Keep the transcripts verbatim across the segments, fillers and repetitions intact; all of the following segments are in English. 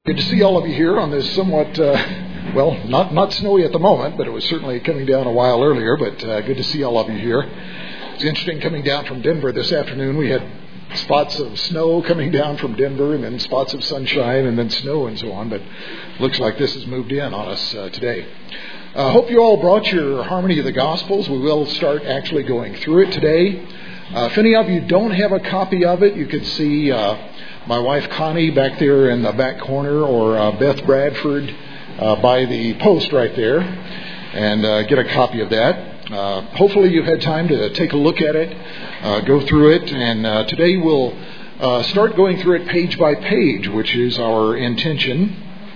Good to see all of you here on this somewhat, uh, well, not not snowy at the moment, but it was certainly coming down a while earlier, but uh, good to see all of you here. It's interesting coming down from Denver this afternoon. We had spots of snow coming down from Denver and then spots of sunshine and then snow and so on, but it looks like this has moved in on us uh, today. I uh, hope you all brought your Harmony of the Gospels. We will start actually going through it today. Uh, if any of you don't have a copy of it, you could see uh, my wife Connie back there in the back corner, or uh, Beth Bradford uh, by the post right there, and uh, get a copy of that. Uh, hopefully you've had time to take a look at it, uh, go through it, and uh, today we'll uh, start going through it page by page, which is our intention.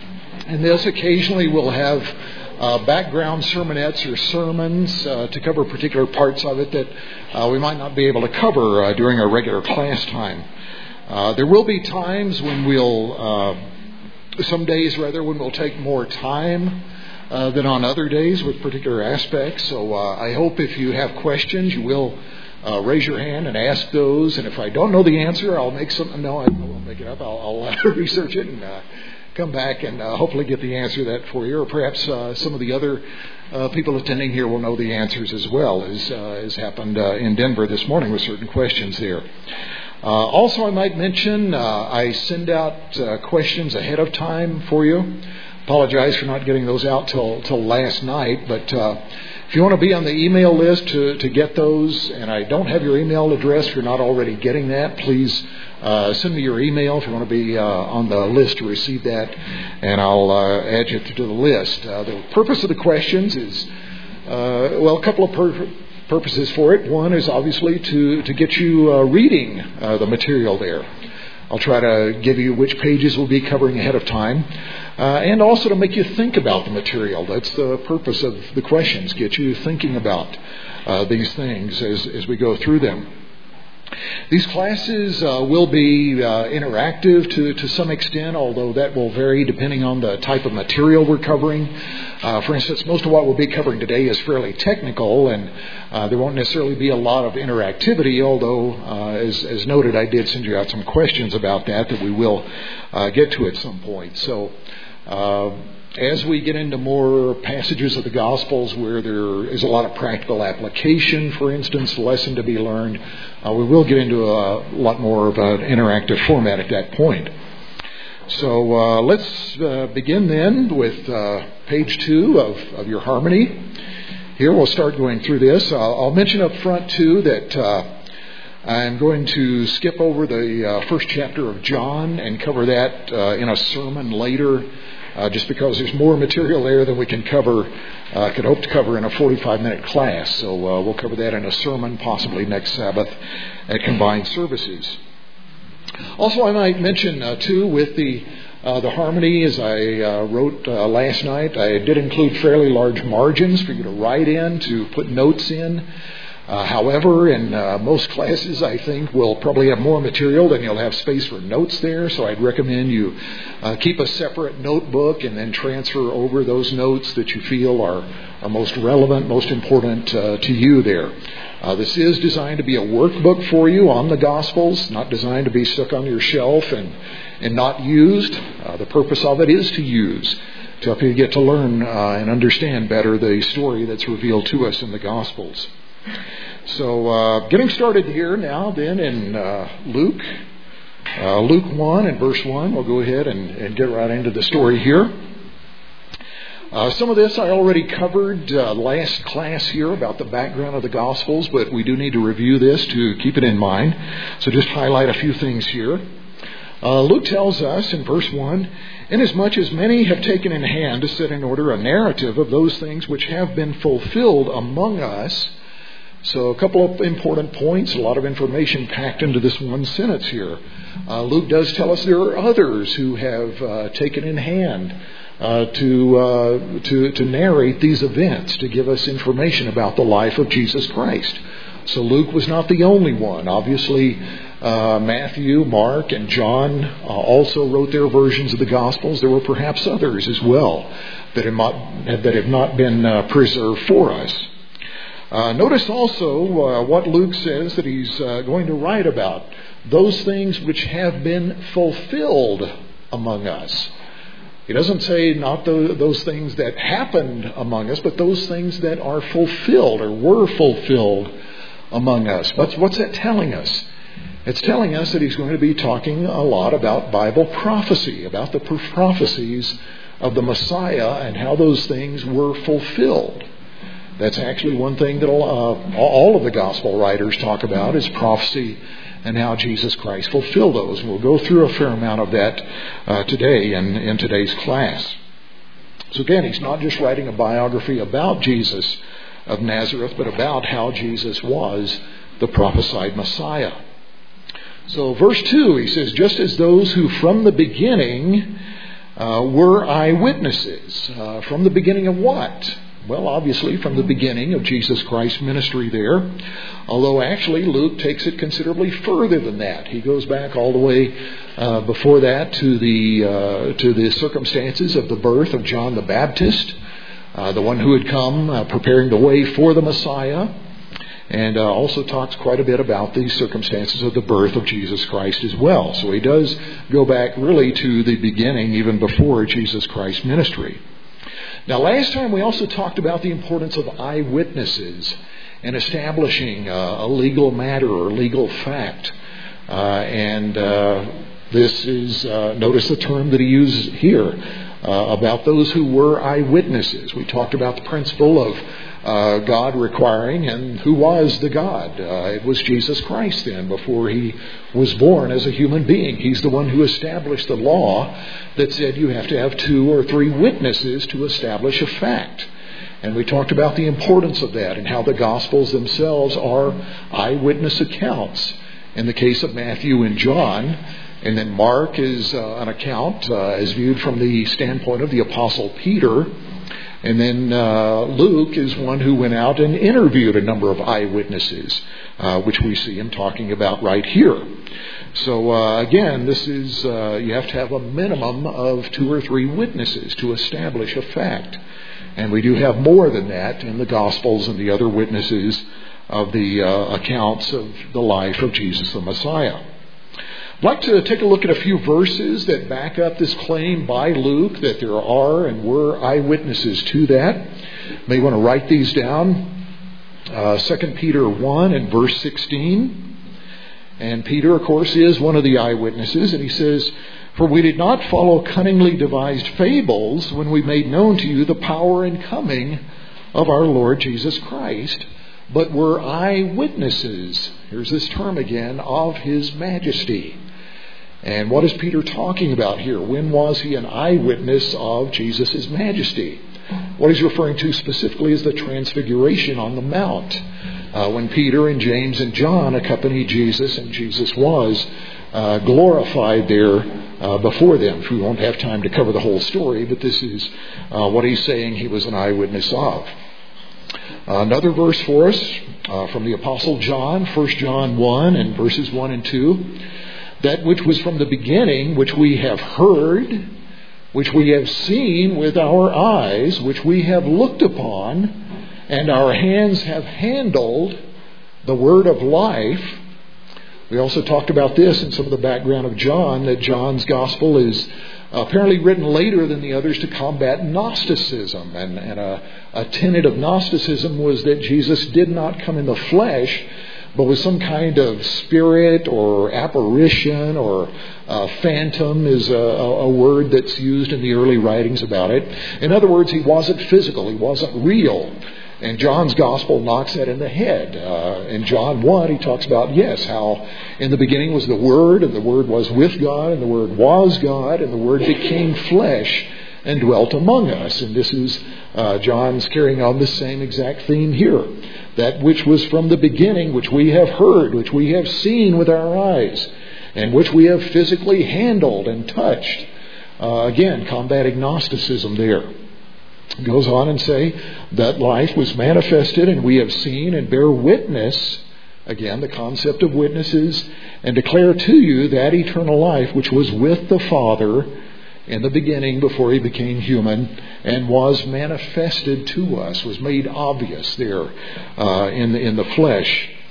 And this occasionally we'll have Uh, background sermonettes or sermons uh, to cover particular parts of it that uh, we might not be able to cover uh, during our regular class time. Uh, there will be times when we'll, uh, some days rather, when we'll take more time uh, than on other days with particular aspects. So uh, I hope if you have questions, you will uh, raise your hand and ask those. And if I don't know the answer, I'll make something. No, I won't make it up. I'll, I'll uh, research it and uh, come back and uh, hopefully get the answer to that for you, or perhaps uh, some of the other uh, people attending here will know the answers as well, as uh, has happened uh, in Denver this morning with certain questions there. Uh, also, I might mention uh, I send out uh, questions ahead of time for you. Apologize for not getting those out till till last night, but uh, if you want to be on the email list to, to get those, and I don't have your email address if you're not already getting that, please Uh, send me your email if you want to be uh, on the list to receive that, and I'll uh, add you to the list. Uh, the purpose of the questions is, uh, well, a couple of pur- purposes for it. One is obviously to, to get you uh, reading uh, the material there. I'll try to give you which pages we'll be covering ahead of time, uh, and also to make you think about the material. That's the purpose of the questions, get you thinking about uh, these things as, as we go through them. These classes uh, will be uh, interactive to, to some extent, although that will vary depending on the type of material we're covering. Uh, for instance, most of what we'll be covering today is fairly technical, and uh, there won't necessarily be a lot of interactivity, although, uh, as, as noted, I did send you out some questions about that that we will uh, get to at some point. So, uh, as we get into more passages of the Gospels where there is a lot of practical application, for instance, lesson to be learned, uh, we will get into a lot more of an interactive format at that point. So uh, let's uh, begin then with uh, page two of, of your Harmony. Here we'll start going through this. I'll, I'll mention up front, too, that uh, I'm going to skip over the uh, first chapter of John and cover that uh, in a sermon later. Uh, just because there's more material there than we can cover, uh, could hope to cover in a forty-five minute class. So uh, we'll cover that in a sermon, possibly next Sabbath at combined services. Also, I might mention, uh, too, with the uh, the Harmony, as I uh, wrote uh, last night, I did include fairly large margins for you to write in, to put notes in. Uh, however, in uh, most classes, I think we'll probably have more material than you'll have space for notes there. So I'd recommend you uh, keep a separate notebook and then transfer over those notes that you feel are, are most relevant, most important uh, to you there. Uh, this is designed to be a workbook for you on the Gospels, not designed to be stuck on your shelf and, and not used. Uh, the purpose of it is to use, to help you get to learn uh, and understand better the story that's revealed to us in the Gospels. So uh, getting started here now then in uh, Luke, uh, Luke one and verse one. We'll go ahead and, and get right into the story here. Uh, some of this I already covered uh, last class here about the background of the Gospels, but we do need to review this to keep it in mind. So just highlight a few things here. Uh, Luke tells us in verse one, "Inasmuch as many have taken in hand to set in order a narrative of those things which have been fulfilled among us." So a couple of important points, a lot of information packed into this one sentence here. Uh, Luke does tell us there are others who have uh, taken in hand uh, to, uh, to, to narrate these events, to give us information about the life of Jesus Christ. So Luke was not the only one. Obviously, uh, Matthew, Mark, and John uh, also wrote their versions of the Gospels. There were perhaps others as well that have not, that have not been uh, preserved for us. Uh, notice also uh, what Luke says that he's uh, going to write about. Those things which have been fulfilled among us. He doesn't say not the, those things that happened among us, but those things that are fulfilled or were fulfilled among us. What's, what's that telling us? It's telling us that he's going to be talking a lot about Bible prophecy, about the prophecies of the Messiah and how those things were fulfilled. That's actually one thing that uh, all of the gospel writers talk about is prophecy and how Jesus Christ fulfilled those. And we'll go through a fair amount of that uh, today in, in today's class. So again, he's not just writing a biography about Jesus of Nazareth, but about how Jesus was the prophesied Messiah. So verse two, he says, just as those who from the beginning uh, were eyewitnesses. Uh, from the beginning of what? Well, obviously from the beginning of Jesus Christ's ministry there. Although actually Luke takes it considerably further than that. He goes back all the way uh, before that to the uh, to the circumstances of the birth of John the Baptist, uh, the one who had come uh, preparing the way for the Messiah. And uh, also talks quite a bit about the circumstances of the birth of Jesus Christ as well. So he does go back really to the beginning, even before Jesus Christ's ministry. Now, last time we also talked about the importance of eyewitnesses in establishing uh, a legal matter or legal fact. Uh, and uh, this is, uh, notice the term that he uses here uh, about those who were eyewitnesses. We talked about the principle of uh, God requiring, and who was the God? Uh, it was Jesus Christ then, before he was born as a human being. He's the one who established the law that said you have to have two or three witnesses to establish a fact. And we talked about the importance of that and how the Gospels themselves are eyewitness accounts. In the case of Matthew and John, and then Mark is uh, an account uh, as viewed from the standpoint of the Apostle Peter. And then uh, Luke is one who went out and interviewed a number of eyewitnesses, uh, which we see him talking about right here. So uh, again, this is uh, you have to have a minimum of two or three witnesses to establish a fact. And we do have more than that in the Gospels and the other witnesses of the uh, accounts of the life of Jesus the Messiah. I'd like to take a look at a few verses that back up this claim by Luke that there are and were eyewitnesses to that. You may want to write these down. Uh, Second Peter one and verse sixteen. And Peter, of course, is one of the eyewitnesses. And he says, "For we did not follow cunningly devised fables when we made known to you the power and coming of our Lord Jesus Christ, but were eyewitnesses," here's this term again, "of His majesty." And what is Peter talking about here? When was he an eyewitness of Jesus' majesty? What he's referring to specifically is the transfiguration on the Mount. Uh, when Peter and James and John accompanied Jesus, and Jesus was uh, glorified there uh, before them. We won't have time to cover the whole story, but this is uh, what he's saying he was an eyewitness of. Uh, another verse for us uh, from the Apostle John, First John one and verses one and two. "That which was from the beginning, which we have heard, which we have seen with our eyes, which we have looked upon, and our hands have handled, the word of life." We also talked about this in some of the background of John, that John's gospel is apparently written later than the others to combat Gnosticism. And, and a, a tenet of Gnosticism was that Jesus did not come in the flesh, but was some kind of spirit or apparition, or uh, phantom is a, a word that's used in the early writings about it. In other words, he wasn't physical, he wasn't real. And John's gospel knocks that in the head. Uh, in John one, he talks about, yes, how in the beginning was the Word, and the Word was with God, and the Word was God, and the Word became flesh and dwelt among us. And this is uh, John's carrying on the same exact theme here. That which was from the beginning, which we have heard, which we have seen with our eyes, and which we have physically handled and touched. Uh, again, combating Gnosticism there. It goes on and say that life was manifested, and we have seen and bear witness, again, the concept of witnesses, and declare to you that eternal life which was with the Father in the beginning before he became human, and was manifested to us, was made obvious there uh, in, the, in the flesh.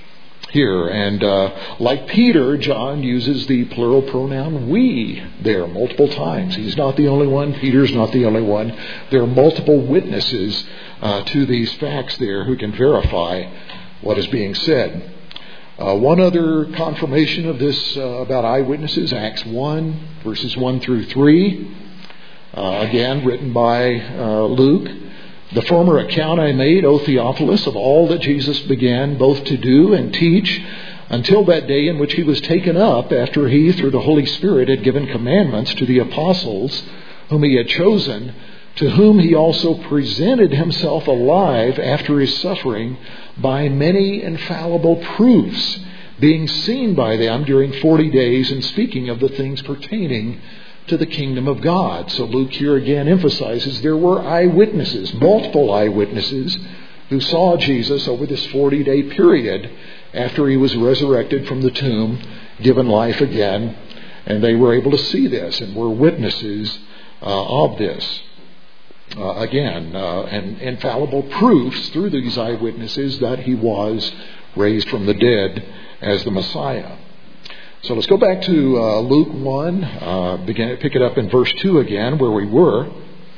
here. And uh, like Peter, John uses the plural pronoun we there multiple times. He's not the only one. Peter's not the only one. There are multiple witnesses uh, to these facts there who can verify what is being said. Uh, one other confirmation of this uh, about eyewitnesses, Acts one, verses one through three. Uh, again, written by uh, Luke. The former account I made, O Theophilus, of all that Jesus began both to do and teach until that day in which he was taken up, after he, through the Holy Spirit, had given commandments to the apostles whom he had chosen, to whom he also presented himself alive after his suffering by many infallible proofs, being seen by them during forty days, and speaking of the things pertaining to the kingdom of God. So Luke here again emphasizes there were eyewitnesses, multiple eyewitnesses, who saw Jesus over this forty-day period after he was resurrected from the tomb, given life again, and they were able to see this and were witnesses uh, of this. Uh, again, uh, and infallible proofs through these eyewitnesses that he was raised from the dead as the Messiah. So let's go back to uh, Luke one, uh, begin, pick it up in verse two again, where we were.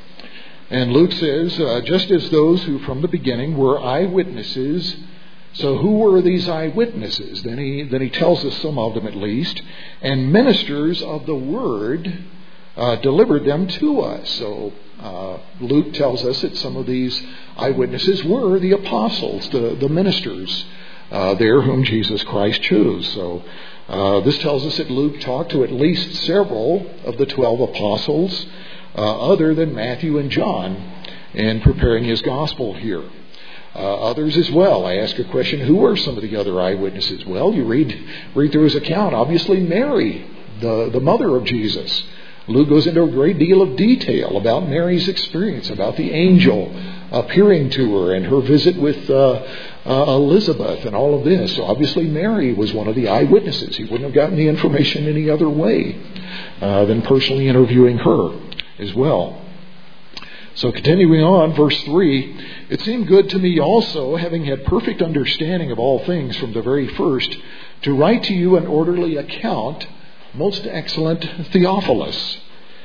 And Luke says, uh, just as those who from the beginning were eyewitnesses. So who were these eyewitnesses? Then he, then he tells us some of them at least. And ministers of the word uh, delivered them to us. So uh, Luke tells us that some of these eyewitnesses were the apostles, the, the ministers uh, there whom Jesus Christ chose. So Uh, this tells us that Luke talked to at least several of the twelve apostles, uh, other than Matthew and John, in preparing his gospel here. Uh, others as well. I ask a question, who were some of the other eyewitnesses? Well, you read read through his account. Obviously Mary, the, the mother of Jesus. Luke goes into a great deal of detail about Mary's experience, about the angel appearing to her and her visit with uh, uh, Elizabeth and all of this. So obviously Mary was one of the eyewitnesses. He wouldn't have gotten the information any other way uh, than personally interviewing her as well. So continuing on, verse three, it seemed good to me also, having had perfect understanding of all things from the very first, to write to you an orderly account, most excellent Theophilus.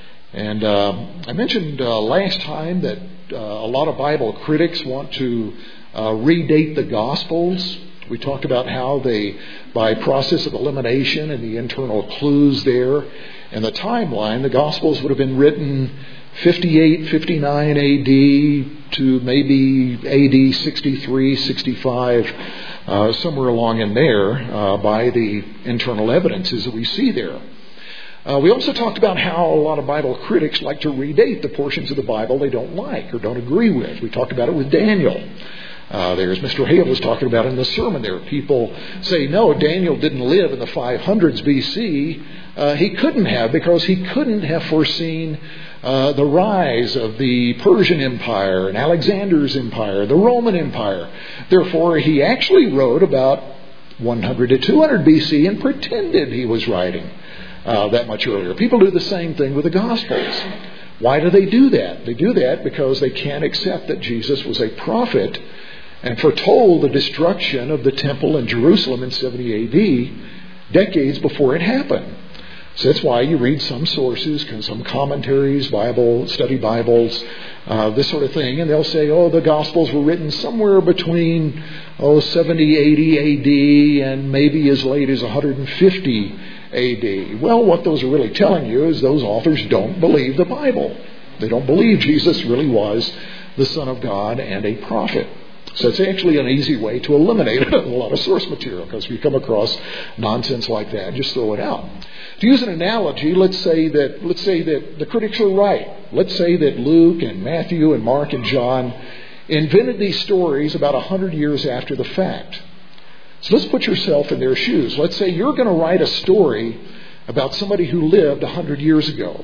And uh, I mentioned uh, last time that uh, a lot of Bible critics want to uh, redate the Gospels. We talked about how they, by process of elimination and the internal clues there and the timeline, the Gospels would have been written fifty-eight, fifty-nine A D to maybe A D sixty-three, sixty-five, uh, somewhere along in there uh, by the internal evidences that we see there. Uh, we also talked about how a lot of Bible critics like to redate the portions of the Bible they don't like or don't agree with. We talked about it with Daniel. Uh, there's Mister Hale was talking about in the sermon there. People say, no, Daniel didn't live in the five hundreds B C. Uh, he couldn't have, because he couldn't have foreseen uh, the rise of the Persian Empire and Alexander's Empire, the Roman Empire. Therefore, he actually wrote about one hundred to two hundred B C and pretended he was writing uh, that much earlier. People do the same thing with the Gospels. Why do they do that? They do that because they can't accept that Jesus was a prophet and foretold the destruction of the temple in Jerusalem in seventy A D, decades before it happened. So that's why you read some sources, some commentaries, Bible, study Bibles, uh, this sort of thing, and they'll say, oh, the Gospels were written somewhere between, oh, seventy, eighty A D and maybe as late as one hundred fifty A D. Well, what those are really telling you is those authors don't believe the Bible. They don't believe Jesus really was the Son of God and a prophet. So it's actually an easy way to eliminate a lot of source material, because if you come across nonsense like that, just throw it out. To use an analogy, let's say that let's say that the critics are right. Let's say that Luke and Matthew and Mark and John invented these stories about one hundred years after the fact. So let's put yourself in their shoes. Let's say you're going to write a story about somebody who lived one hundred years ago.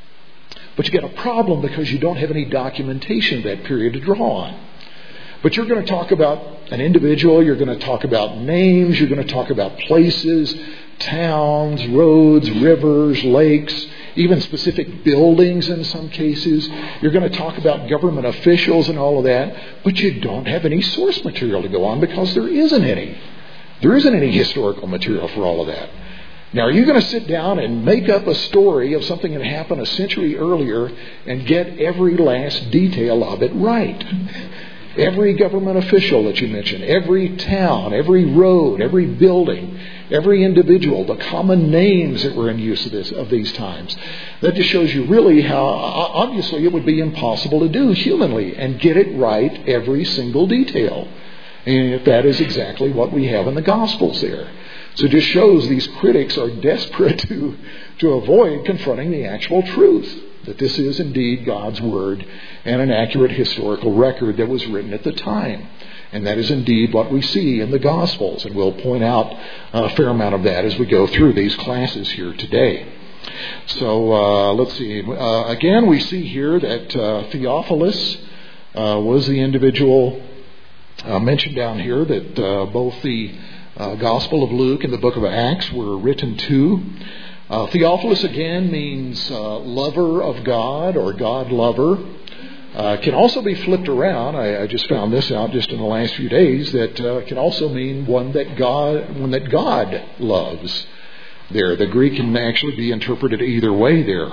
But you got a problem because you don't have any documentation of that period to draw on. But you're going to talk about an individual, you're going to talk about names, you're going to talk about places, towns, roads, rivers, lakes, even specific buildings in some cases. You're going to talk about government officials and all of that, but you don't have any source material to go on because there isn't any. There isn't any historical material for all of that. Now, are you going to sit down and make up a story of something that happened a century earlier and get every last detail of it right? Every government official that you mention, every town, every road, every building, every individual, the common names that were in use of, this, of these times. That just shows you really how, obviously, it would be impossible to do humanly and get it right every single detail. And if that is exactly what we have in the Gospels there. So it just shows these critics are desperate to, to avoid confronting the actual truth. That this is indeed God's Word and an accurate historical record that was written at the time. And that is indeed what we see in the Gospels. And we'll point out a fair amount of that as we go through these classes here today. So uh, let's see. Uh, again, we see here that uh, Theophilus uh, was the individual uh, mentioned down here, that uh, both the uh, Gospel of Luke and the book of Acts were written to. Uh, Theophilus, again, means uh, lover of God or God lover. Uh, can also be flipped around. I, I just found this out just in the last few days, that uh, can also mean one that God, one that God loves. There, the Greek can actually be interpreted either way there.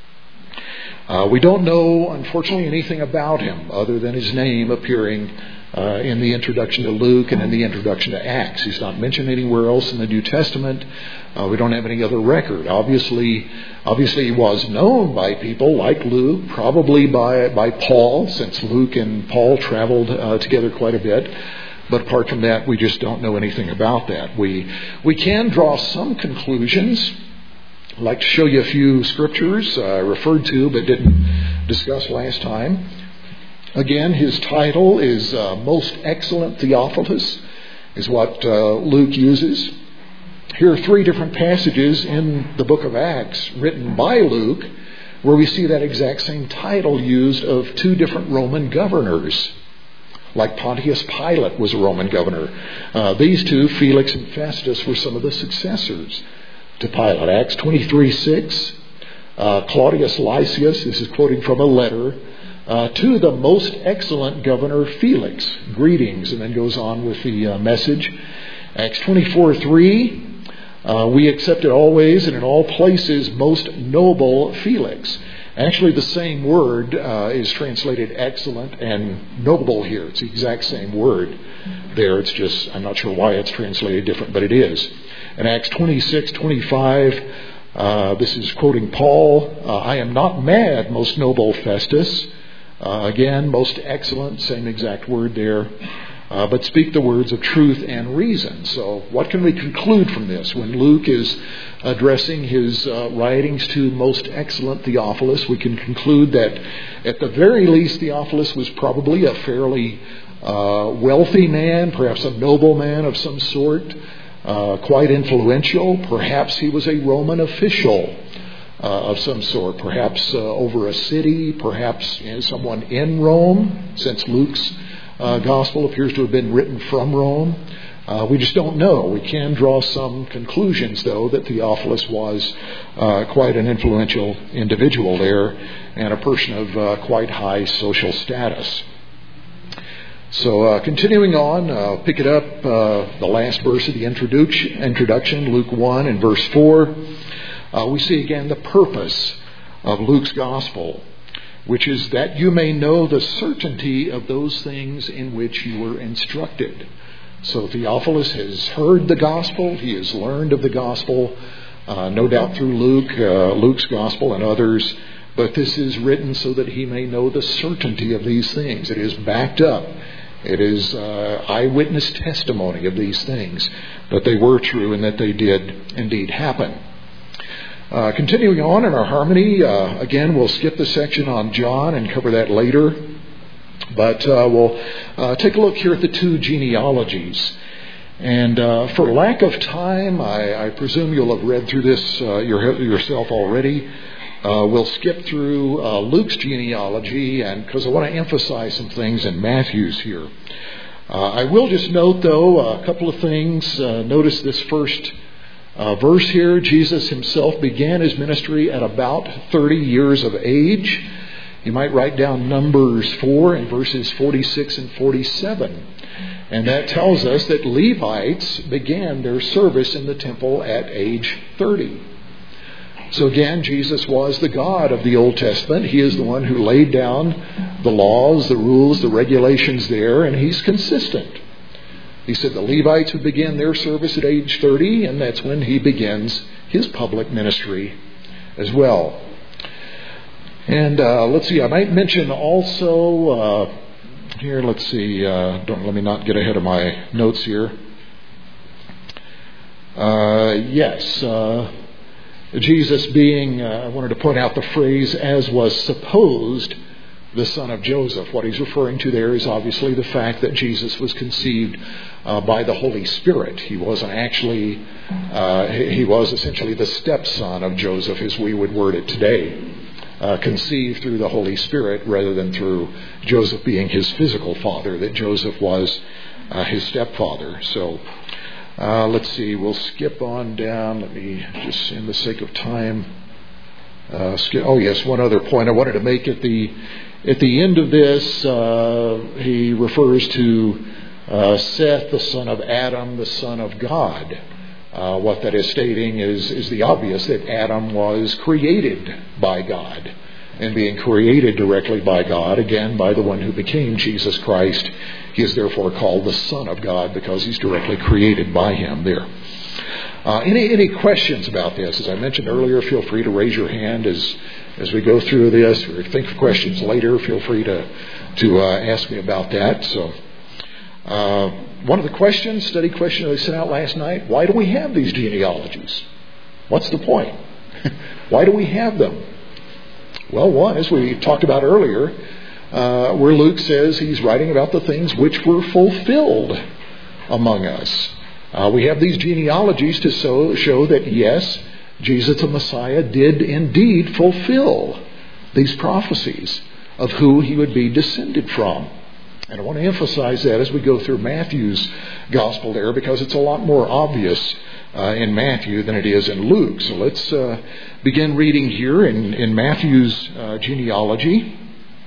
Uh, we don't know, unfortunately, anything about him other than his name appearing uh, in the introduction to Luke and in the introduction to Acts. He's not mentioned anywhere else in the New Testament. Uh, we don't have any other record. Obviously, obviously he was known by people like Luke, probably by by Paul, since Luke and Paul traveled uh, together quite a bit. But apart from that, we just don't know anything about that. We we can draw some conclusions. I'd like to show you a few scriptures uh, I referred to but didn't discuss last time. Again, his title is uh, Most Excellent Theophilus, is what uh, Luke uses. Here are three different passages in the book of Acts written by Luke where we see that exact same title used of two different Roman governors. Like Pontius Pilate was a Roman governor. Uh, these two, Felix and Festus, were some of the successors to Pilate. Acts twenty-three six. Uh, Claudius Lysias, this is quoting from a letter, uh, to the most excellent governor Felix. Greetings, and then goes on with the uh, message. Acts twenty-four three. Uh, we accepted always and in all places most noble Felix. Actually, the same word uh, is translated excellent and noble here. It's the exact same word there. It's just, I'm not sure why it's translated different, but it is. In Acts twenty-six twenty-five, uh, this is quoting Paul, uh, I am not mad, most noble Festus. Uh, again, most excellent, same exact word there. Uh, but speak the words of truth and reason. So what can we conclude from this? When Luke is addressing his uh, writings to most excellent Theophilus, we can conclude that at the very least Theophilus was probably a fairly uh, wealthy man, perhaps a nobleman of some sort, uh, quite influential. Perhaps he was a Roman official uh, of some sort, perhaps uh, over a city, perhaps you know, someone in Rome, since Luke's Uh, gospel appears to have been written from Rome. Uh, we just don't know. We can draw some conclusions, though, that Theophilus was uh, quite an influential individual there and a person of uh, quite high social status. So uh, continuing on, uh, pick it up, uh, the last verse of the introduction, introduction, Luke one and verse four. Uh, we see again the purpose of Luke's gospel, which is that you may know the certainty of those things in which you were instructed. So Theophilus has heard the gospel. He has learned of the gospel, uh, no doubt through Luke, uh, Luke's gospel and others. But this is written so that he may know the certainty of these things. It is backed up. It is uh, eyewitness testimony of these things, that they were true and that they did indeed happen. Uh, continuing on in our harmony, uh, again, we'll skip the section on John and cover that later. But uh, we'll uh, take a look here at the two genealogies. And uh, for lack of time, I, I presume you'll have read through this uh, your, yourself already. Uh, we'll skip through uh, Luke's genealogy, and because I want to emphasize some things in Matthew's here. Uh, I will just note, though, a couple of things. Uh, notice this first Uh, verse here, Jesus himself began his ministry at about thirty years of age. You might write down Numbers four in verses forty-six and forty-seven. And that tells us that Levites began their service in the temple at age thirty. So again, Jesus was the God of the Old Testament. He is the one who laid down the laws, the rules, the regulations there, and He's consistent. He said the Levites would begin their service at age thirty, and that's when He begins His public ministry as well. And uh, let's see, I might mention also, uh, here, let's see, uh, don't let me not get ahead of my notes here. Uh, yes, uh, Jesus being, uh, I wanted to point out the phrase, as was supposed, the son of Joseph. What he's referring to there is obviously the fact that Jesus was conceived uh, by the Holy Spirit. He wasn't actually, uh, he was essentially the stepson of Joseph, as we would word it today. Uh, conceived through the Holy Spirit rather than through Joseph being his physical father, that Joseph was uh, his stepfather. So uh, let's see, we'll skip on down. Let me just, in the sake of time, uh, skip. Oh yes, one other point I wanted to make at the at the end of this. Uh, he refers to uh, Seth, the son of Adam, the son of God. Uh, what that is stating is, is the obvious, that Adam was created by God. And being created directly by God, again, by the one who became Jesus Christ, he is therefore called the Son of God because he's directly created by him there. Uh, any any questions about this? As I mentioned earlier, feel free to raise your hand as as we go through this, or think of questions later, feel free to, to uh, ask me about that. So. Uh, one of the questions, study questions I sent out last night, why do we have these genealogies? What's the point? Why do we have them? Well, one, as we talked about earlier, uh, where Luke says he's writing about the things which were fulfilled among us. Uh, we have these genealogies to so, show that, yes, Jesus the Messiah did indeed fulfill these prophecies of who he would be descended from. And I want to emphasize that as we go through Matthew's gospel there, because it's a lot more obvious uh, in Matthew than it is in Luke. So let's uh, begin reading here in, in Matthew's uh, genealogy.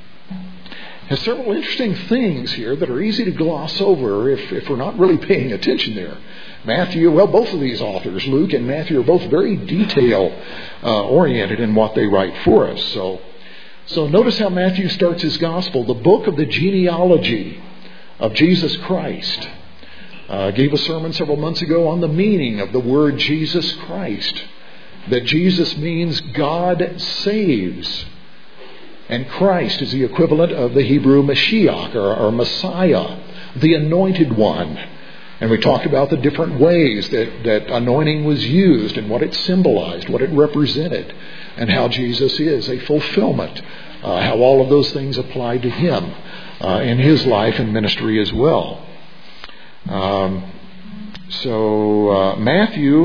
It has several interesting things here that are easy to gloss over if, if we're not really paying attention there. Matthew, well, both of these authors, Luke and Matthew, are both very detail uh, oriented in what they write for us. So So notice how Matthew starts his gospel, the book of the genealogy of Jesus Christ. I uh, gave a sermon several months ago on the meaning of the word Jesus Christ. That Jesus means God saves. And Christ is the equivalent of the Hebrew Mashiach, or, or Messiah, the anointed one. And we talked about the different ways that, that anointing was used and what it symbolized, what it represented, and how Jesus is a fulfillment, uh, how all of those things apply to him uh, in his life and ministry as well. Um, so uh, Matthew,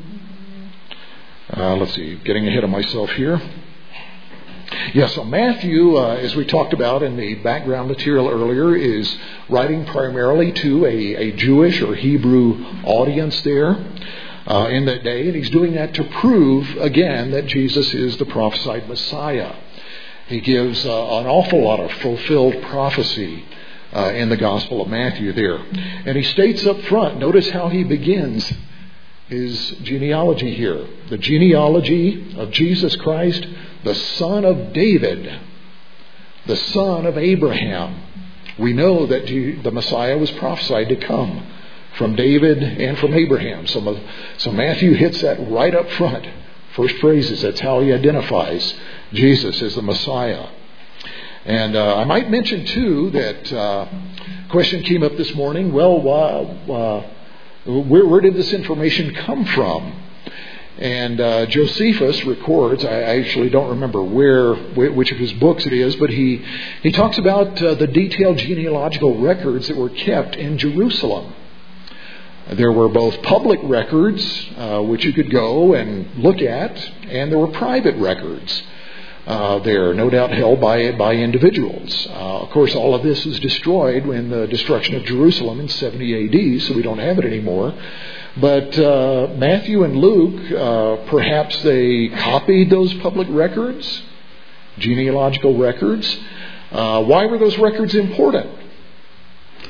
uh, let's see, getting ahead of myself here. Yeah, so Matthew, uh, as we talked about in the background material earlier, is writing primarily to a, a Jewish or Hebrew audience there uh, in that day. And he's doing that to prove, again, that Jesus is the prophesied Messiah. He gives uh, an awful lot of fulfilled prophecy uh, in the Gospel of Matthew there. And he states up front, notice how he begins his genealogy here. The genealogy of Jesus Christ, the son of David, the son of Abraham. We know that the Messiah was prophesied to come from David and from Abraham. So, so Matthew hits that right up front. First phrases, that's how he identifies Jesus as the Messiah. And uh, I might mention too that uh, question came up this morning, well, uh, uh, where, where did this information come from? And uh, Josephus records, I actually don't remember where, which of his books it is, but he, he talks about uh, the detailed genealogical records that were kept in Jerusalem. There were both public records, uh, which you could go and look at, and there were private records uh, there, no doubt held by, by individuals. Uh, of course, all of this was destroyed in the destruction of Jerusalem in seventy A D, so we don't have it anymore. But uh, Matthew and Luke, uh, perhaps they copied those public records, genealogical records. Uh, why were those records important?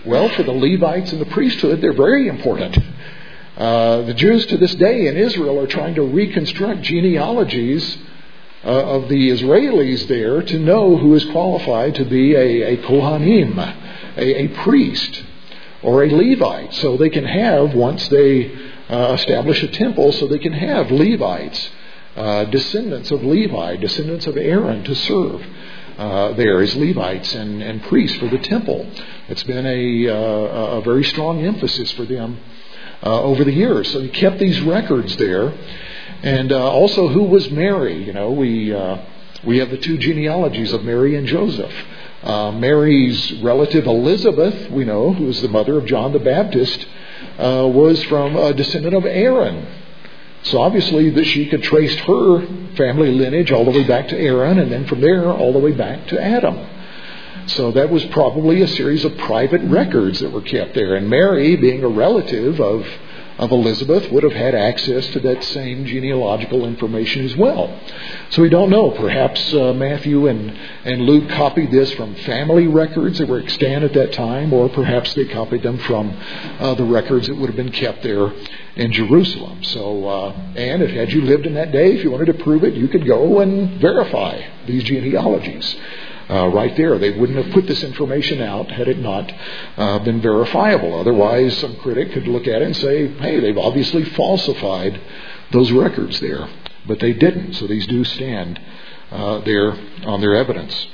Well, for the Levites and the priesthood, they're very important. Uh, the Jews to this day in Israel are trying to reconstruct genealogies uh, of the Israelis there to know who is qualified to be a, a Kohanim, a, a priest, or a Levite. So they can have, once they uh, establish a temple, so they can have Levites, uh, descendants of Levi, descendants of Aaron to serve uh, there as Levites and, and priests for the temple. It's been a, uh, a very strong emphasis for them uh, over the years. So he kept these records there. And uh, also, who was Mary? You know, we uh, we have the two genealogies of Mary and Joseph. Uh, Mary's relative Elizabeth, we know, who was the mother of John the Baptist, uh, was from a descendant of Aaron. So obviously that she could trace her family lineage all the way back to Aaron, and then from there all the way back to Adam. So that was probably a series of private records that were kept there. And Mary, being a relative of, of Elizabeth, would have had access to that same genealogical information as well. So we don't know. Perhaps uh, Matthew and, and Luke copied this from family records that were extant at that time, or perhaps they copied them from uh, the records that would have been kept there in Jerusalem. So, uh, and if had you lived in that day, if you wanted to prove it, you could go and verify these genealogies. Uh, right there. They wouldn't have put this information out had it not uh, been verifiable. Otherwise, some critic could look at it and say, hey, they've obviously falsified those records there. But they didn't. So these do stand uh, there on their evidence.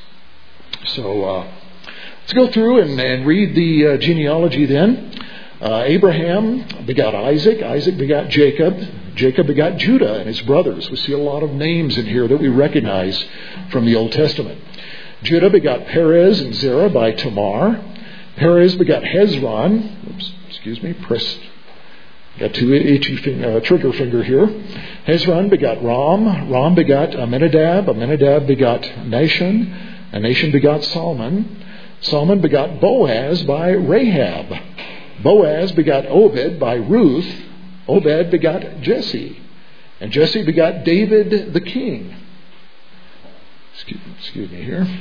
So uh, let's go through and, and read the uh, genealogy then. Uh, Abraham begot Isaac. Isaac begot Jacob. Jacob begot Judah and his brothers. We see a lot of names in here that we recognize from the Old Testament. Judah begot Perez and Zerah by Tamar. Perez begot Hezron. Oops, excuse me, press. Got two itchy finger, uh, trigger finger here. Hezron begot Ram. Ram begot Amminadab. Amminadab begot Nahshon. And Nahshon begot Salmon. Salmon begot Boaz by Rahab. Boaz begot Obed by Ruth. Obed begot Jesse. And Jesse begot David the king. Excuse, excuse me here.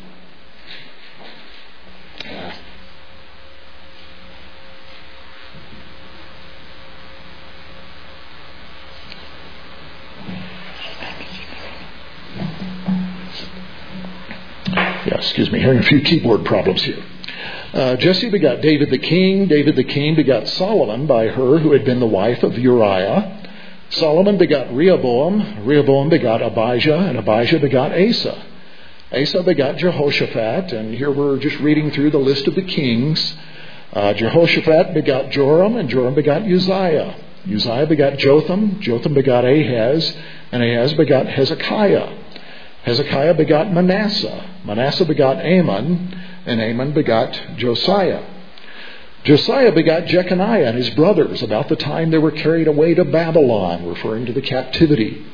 Yeah, excuse me, having a few keyboard problems here. Uh, Jesse begot David the king. David the king begot Solomon by her who had been the wife of Uriah. Solomon begot Rehoboam. Rehoboam begot Abijah, and Abijah begot Asa. Asa begot Jehoshaphat, and here we're just reading through the list of the kings. Uh, Jehoshaphat begot Joram, and Joram begot Uzziah. Uzziah begot Jotham. Jotham begot Ahaz, and Ahaz begot Hezekiah. Hezekiah begot Manasseh. Manasseh begot Amon, and Amon begot Josiah. Josiah begot Jeconiah and his brothers about the time they were carried away to Babylon, referring to the captivity.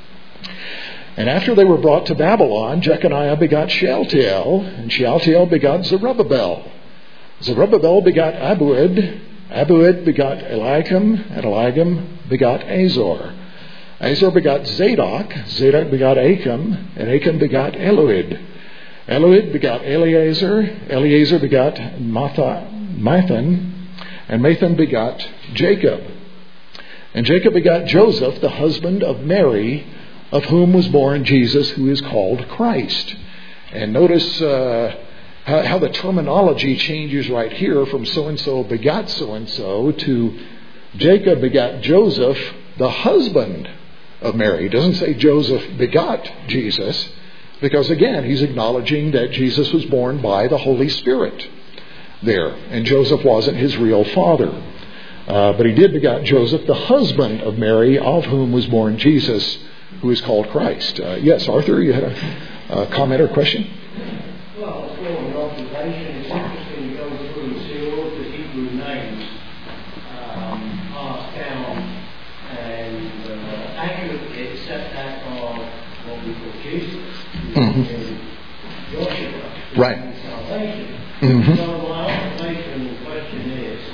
And after they were brought to Babylon, Jeconiah begot Shealtiel, and Shealtiel begot Zerubbabel. Zerubbabel begot Abuid. Abuid begot Eliakim, and Eliakim begot Azor. Azor begot Zadok. Zadok begot Achim, and Achim begot Eluid. Eluid begot Eleazar. Eleazar begot Matha. Mathan, and Mathan begot Jacob. And Jacob begot Joseph, the husband of Mary, of whom was born Jesus, who is called Christ. And notice uh, how, how the terminology changes right here from so-and-so begot so-and-so to Jacob begot Joseph, the husband of Mary. It doesn't say Joseph begot Jesus, because again, he's acknowledging that Jesus was born by the Holy Spirit there, and Joseph wasn't his real father. Uh, but he did begot Joseph, the husband of Mary, of whom was born Jesus, who is called Christ. Uh, yes, Arthur, you had a, a comment or question? Well, it's more an observation. It's interesting to go through and see all of the Hebrew names um, passed down and uh, accurately accept that of what we call Jesus, mm-hmm. Joshua, right. Salvation. Mm-hmm. So my observation question is,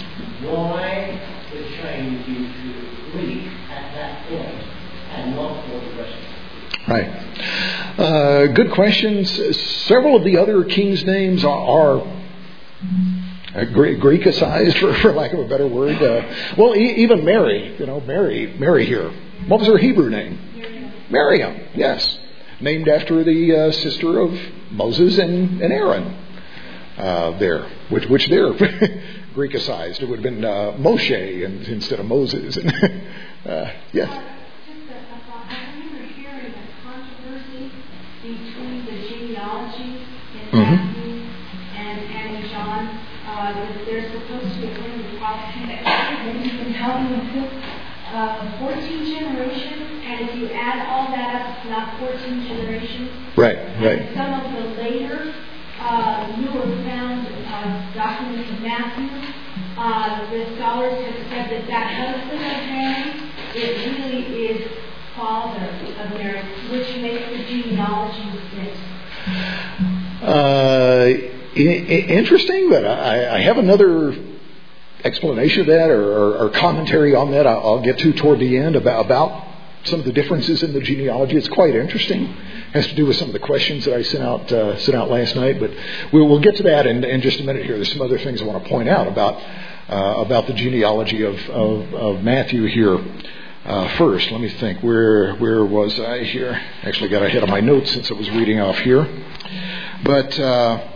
why the change into Greek at that point and not for the rest of it? Right. Uh, good questions. Several of the other kings' names are, are uh, Gre- Greekicized, for, for lack of a better word. Uh, well, e- even Mary, you know, Mary, Mary here. What was her Hebrew name? Miriam, yes. Named after the uh, sister of Moses and, and Aaron uh, there, which, which they're Greekicized. It would have been uh, Moshe in, instead of Moses. uh, yes. Between the genealogies in Mm-hmm. Matthew and, and John, uh, that they're supposed to be according to prophecy that maybe you can help me with this. Uh, fourteen generations, and if you add all that up, it's not fourteen generations. Right, right. And some of the later, uh, newer found uh, documents of Matthew, uh, the scholars have said that that husband of Mary, it really is father of Mary, which makes the genealogy fit. Uh, I- I- interesting, but I, I have another explanation of that or, or, or commentary on that I'll, I'll get to toward the end about, about some of the differences in the genealogy. It's quite interesting. It has to do with some of the questions that I sent out uh, sent out last night, but we'll, we'll get to that in, in just a minute here. There's some other things I want to point out about uh, about the genealogy of, of, of Matthew here. Uh, first, let me think. Where where was I here? Actually, got ahead of my notes since I was reading off here. But uh,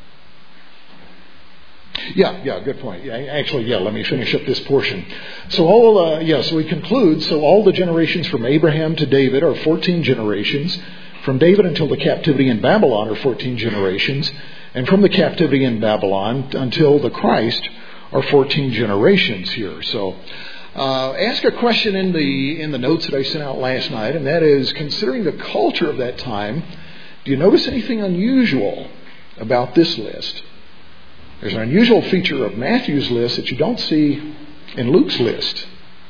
yeah, yeah, good point. Yeah, actually, yeah. Let me finish up this portion. So all, uh, yeah. So he concludes. So all the generations from Abraham to David are fourteen generations. From David until the captivity in Babylon are fourteen generations, and from the captivity in Babylon until the Christ are fourteen generations here. So. Uh, ask a question in the in the notes that I sent out last night, and that is, considering the culture of that time, do you notice anything unusual about this list? There's an unusual feature of Matthew's list that you don't see in Luke's list.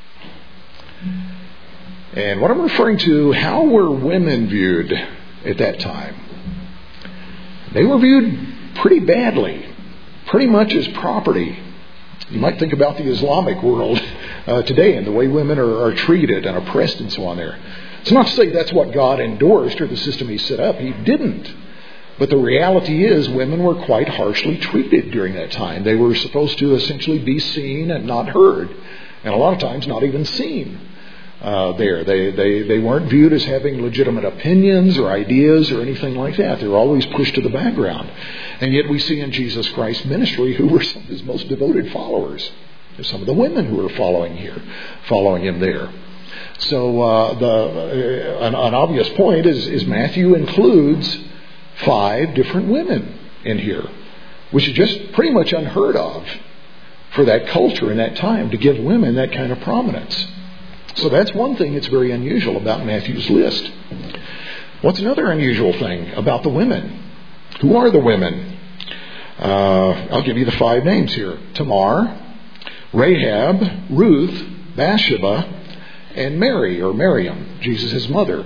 And what I'm referring to, how were women viewed at that time? They were viewed pretty badly, pretty much as property. You might think about the Islamic world uh, today and the way women are, are treated and oppressed and so on there. It's not to say that's what God endorsed or the system He set up. He didn't. But the reality is women were quite harshly treated during that time. They were supposed to essentially be seen and not heard. And a lot of times not even seen uh, there. They, they, they weren't viewed as having legitimate opinions or ideas or anything like that. They were always pushed to the background. And yet we see in Jesus Christ's ministry who were some of His most devoted followers. There's some of the women who are following here, following Him there. So uh, the uh, an, an obvious point is, is Matthew includes five different women in here, which is just pretty much unheard of for that culture in that time, to give women that kind of prominence. So that's one thing that's very unusual about Matthew's list. What's another unusual thing about the women? Who are the women? Uh, I'll give you the five names here. Tamar, Rahab, Ruth, Bathsheba, and Mary, or Miriam, Jesus' mother.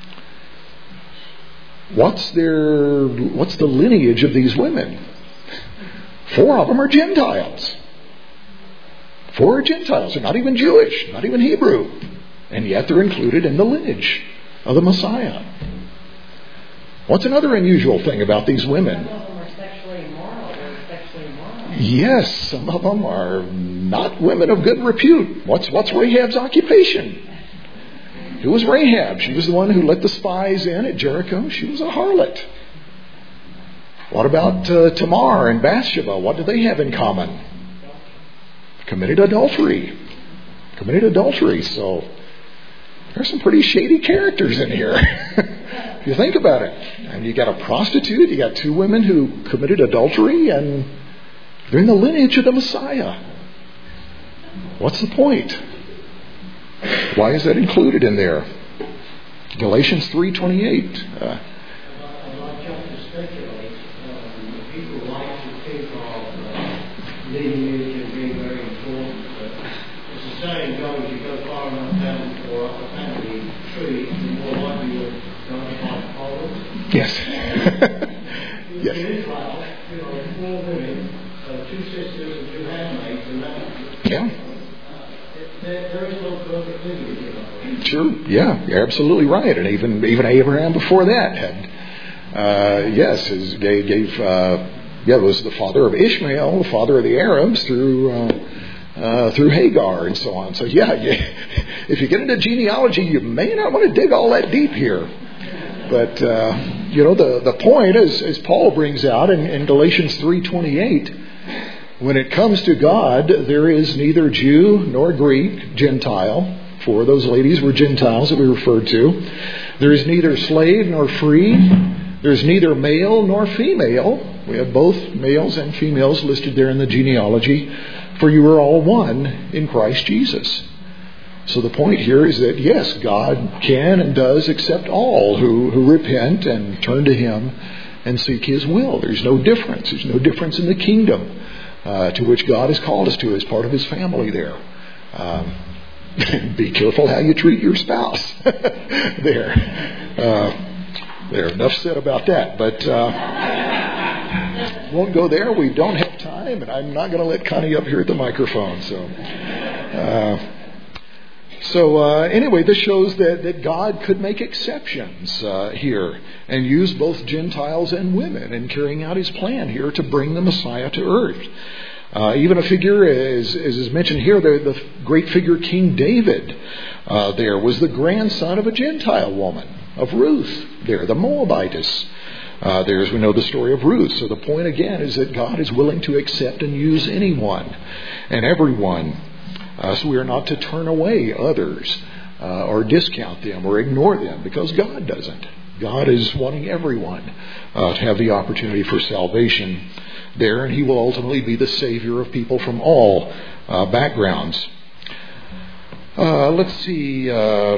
What's their, what's the lineage of these women? Four of them are Gentiles. Four are Gentiles. They're not even Jewish, not even Hebrew. And yet they're included in the lineage of the Messiah. What's another unusual thing about these women? Some of them are sexually immoral. They're sexually immoral. Yes, some of them are not women of good repute. What's, what's Rahab's occupation? Who was Rahab? She was the one who let the spies in at Jericho. She was a harlot. What about uh, Tamar and Bathsheba? What do they have in common? Committed adultery. Committed adultery. So there's some pretty shady characters in here. If you think about it. And you got a prostitute, you got two women who committed adultery, and they're in the lineage of the Messiah. What's the point? Why is that included in there? Galatians three twenty-eight. Uh, I'm not just to speculate. Um, people like to think of uh, lineage as being very important, but as the saying goes, you go far enough down or up a family tree, the more likely you're going to find followers. yes. In yes. Israel, you know, four women, uh, two sisters and two handmaids, and that. Yeah. There, there is no perfect lineage, you know. Sure. Yeah, you're absolutely right. And even even Abraham before that had, uh, yes, his, gave, gave uh, yeah, it was the father of Ishmael, the father of the Arabs through uh, uh, through Hagar and so on. So yeah, you, if you get into genealogy, you may not want to dig all that deep here. But uh, you know, the the point is, as Paul brings out in, in Galatians three twenty-eight, when it comes to God, there is neither Jew nor Greek, Gentile. For those ladies were Gentiles that we referred to. There is neither slave nor free. There's neither male nor female. We have both males and females listed there in the genealogy. For you are all one in Christ Jesus. So the point here is that, yes, God can and does accept all who, who repent and turn to Him and seek His will. There's no difference. There's no difference in the kingdom uh, to which God has called us to as part of His family there. Um, be careful how you treat your spouse. there. Uh, there. Enough said about that. But uh, won't go there. We don't have time, and I'm not going to let Connie up here at the microphone. So, uh, so uh, anyway, this shows that, that God could make exceptions uh, here and use both Gentiles and women in carrying out His plan here to bring the Messiah to earth. Uh, even a figure, as, as is mentioned here, the, the great figure King David uh, there was the grandson of a Gentile woman, of Ruth there, the Moabitess. Uh, there, as we know the story of Ruth. So the point again is that God is willing to accept and use anyone and everyone. Uh, so we are not to turn away others uh, or discount them or ignore them, because God doesn't. God is wanting everyone uh, to have the opportunity for salvation there, and He will ultimately be the Savior of people from all uh, backgrounds. Uh, let's see. Uh,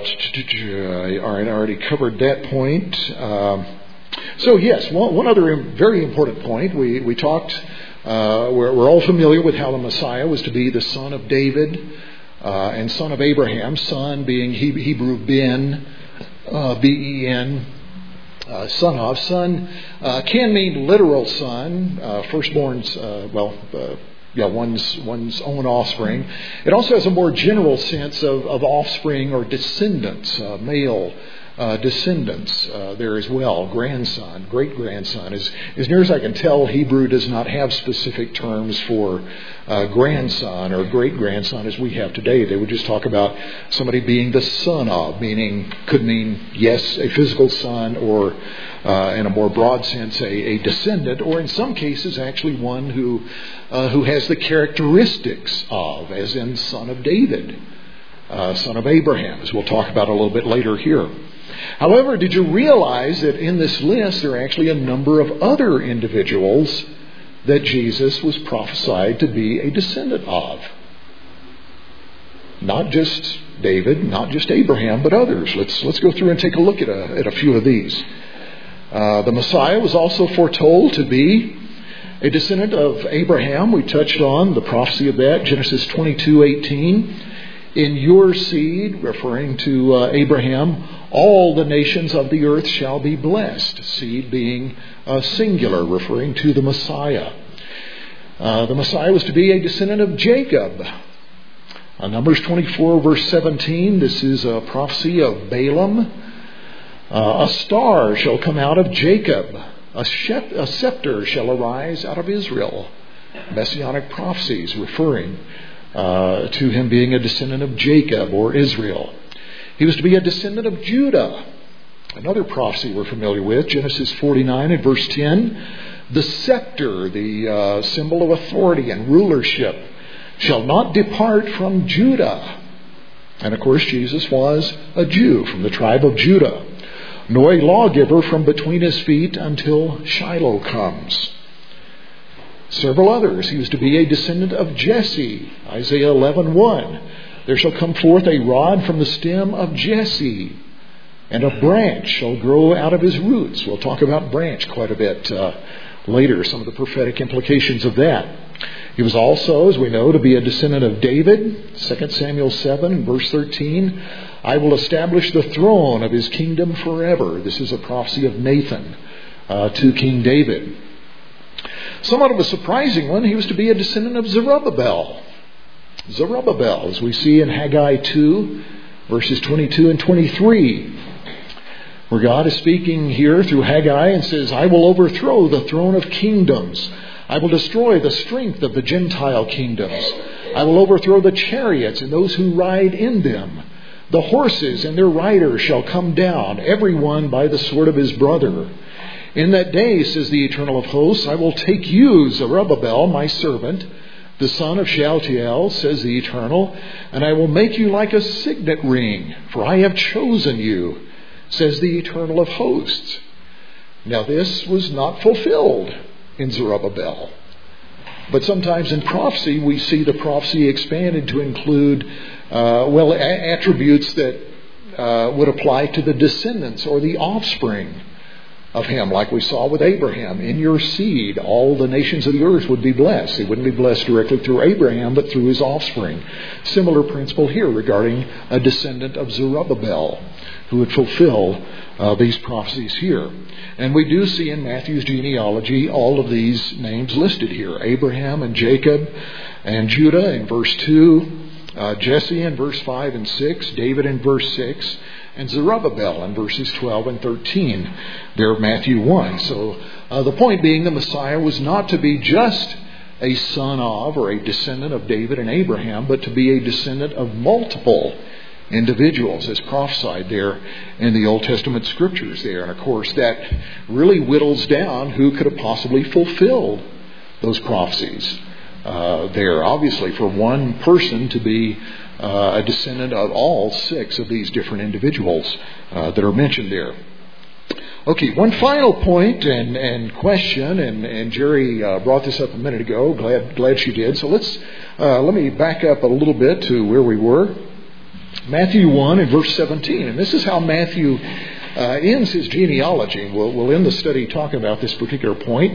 I already covered that point. Uh, so yes, one, one other very important point. We we talked. Uh, we're, we're all familiar with how the Messiah was to be the son of David uh, and son of Abraham. Son being Hebrew Ben, uh, B E N. Uh, son of. Son uh, can mean literal son, uh, firstborn's, uh, well, uh, yeah, one's one's own offspring. It also has a more general sense of, of offspring or descendants, uh, male uh, descendants uh, there as well. Grandson, great-grandson. As, as near as I can tell, Hebrew does not have specific terms for uh, grandson or great-grandson as we have today. They would just talk about somebody being the son of, meaning, could mean, yes, a physical son, or uh, in a more broad sense, a, a descendant, or in some cases actually one who uh, who has the characteristics of, as in son of David, uh, son of Abraham, as we'll talk about a little bit later here. However, did you realize that in this list there are actually a number of other individuals that Jesus was prophesied to be a descendant of? Not just David, not just Abraham, but others. Let's let's go through and take a look at a, at a few of these. Uh, the Messiah was also foretold to be a descendant of Abraham. We touched on the prophecy of that, Genesis twenty-two eighteen. In your seed, referring to uh, Abraham, all the nations of the earth shall be blessed. Seed being uh, singular, referring to the Messiah. Uh, the Messiah was to be a descendant of Jacob. Uh, Numbers twenty-four, verse seventeen, this is a prophecy of Balaam. Uh, a star shall come out of Jacob. A, shep- a scepter shall arise out of Israel. Messianic prophecies referring uh, to him being a descendant of Jacob or Israel. He was to be a descendant of Judah. Another prophecy we're familiar with, Genesis forty-nine and verse ten. The scepter, the uh, symbol of authority and rulership, shall not depart from Judah. And of course, Jesus was a Jew from the tribe of Judah, nor a lawgiver from between his feet until Shiloh comes. Several others. He was to be a descendant of Jesse, Isaiah eleven one. There shall come forth a rod from the stem of Jesse, and a branch shall grow out of his roots. We'll talk about branch quite a bit uh, later, some of the prophetic implications of that. He was also, as we know, to be a descendant of David, Second Samuel seven, verse thirteen. I will establish the throne of his kingdom forever. This is a prophecy of Nathan uh, to King David. Somewhat of a surprising one, he was to be a descendant of Zerubbabel. Zerubbabel, as we see in Haggai two, verses twenty-two and twenty-three. where God is speaking here through Haggai and says, I will overthrow the throne of kingdoms. I will destroy the strength of the Gentile kingdoms. I will overthrow the chariots and those who ride in them. The horses and their riders shall come down, every one by the sword of his brother. In that day, says the Eternal of hosts, I will take you, Zerubbabel, my servant, the son of Shealtiel, says the Eternal, and I will make you like a signet ring, for I have chosen you, says the Eternal of hosts. Now this was not fulfilled in Zerubbabel. But sometimes in prophecy, we see the prophecy expanded to include, uh, well, a- attributes that uh, would apply to the descendants or the offspring of him, like we saw with Abraham. In your seed, all the nations of the earth would be blessed. They wouldn't be blessed directly through Abraham, but through his offspring. Similar principle here regarding a descendant of Zerubbabel who would fulfill uh, these prophecies here. And we do see in Matthew's genealogy all of these names listed here. Abraham and Jacob and Judah in verse two, uh, Jesse in verse five and six, David in verse six, and Zerubbabel in verses twelve and thirteen there of Matthew one. So uh, the point being, the Messiah was not to be just a son of or a descendant of David and Abraham, but to be a descendant of multiple individuals as prophesied there in the Old Testament scriptures there. And of course that really whittles down who could have possibly fulfilled those prophecies uh, there. Obviously for one person to be Uh, a descendant of all six of these different individuals uh, that are mentioned there. Okay, one final point and, and question, and, and Jerry uh, brought this up a minute ago. Glad glad she did. So let's uh, let me back up a little bit to where we were. Matthew one and verse seventeen, and this is how Matthew uh, ends his genealogy. We'll, we'll end the study talking about this particular point.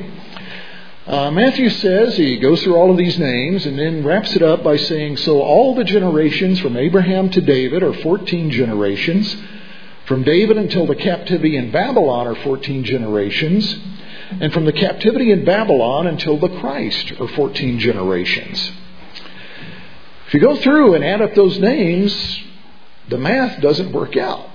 Uh, Matthew says, he goes through all of these names and then wraps it up by saying, so all the generations from Abraham to David are fourteen generations. From David until the captivity in Babylon are fourteen generations. And from the captivity in Babylon until the Christ are fourteen generations. If you go through and add up those names, the math doesn't work out.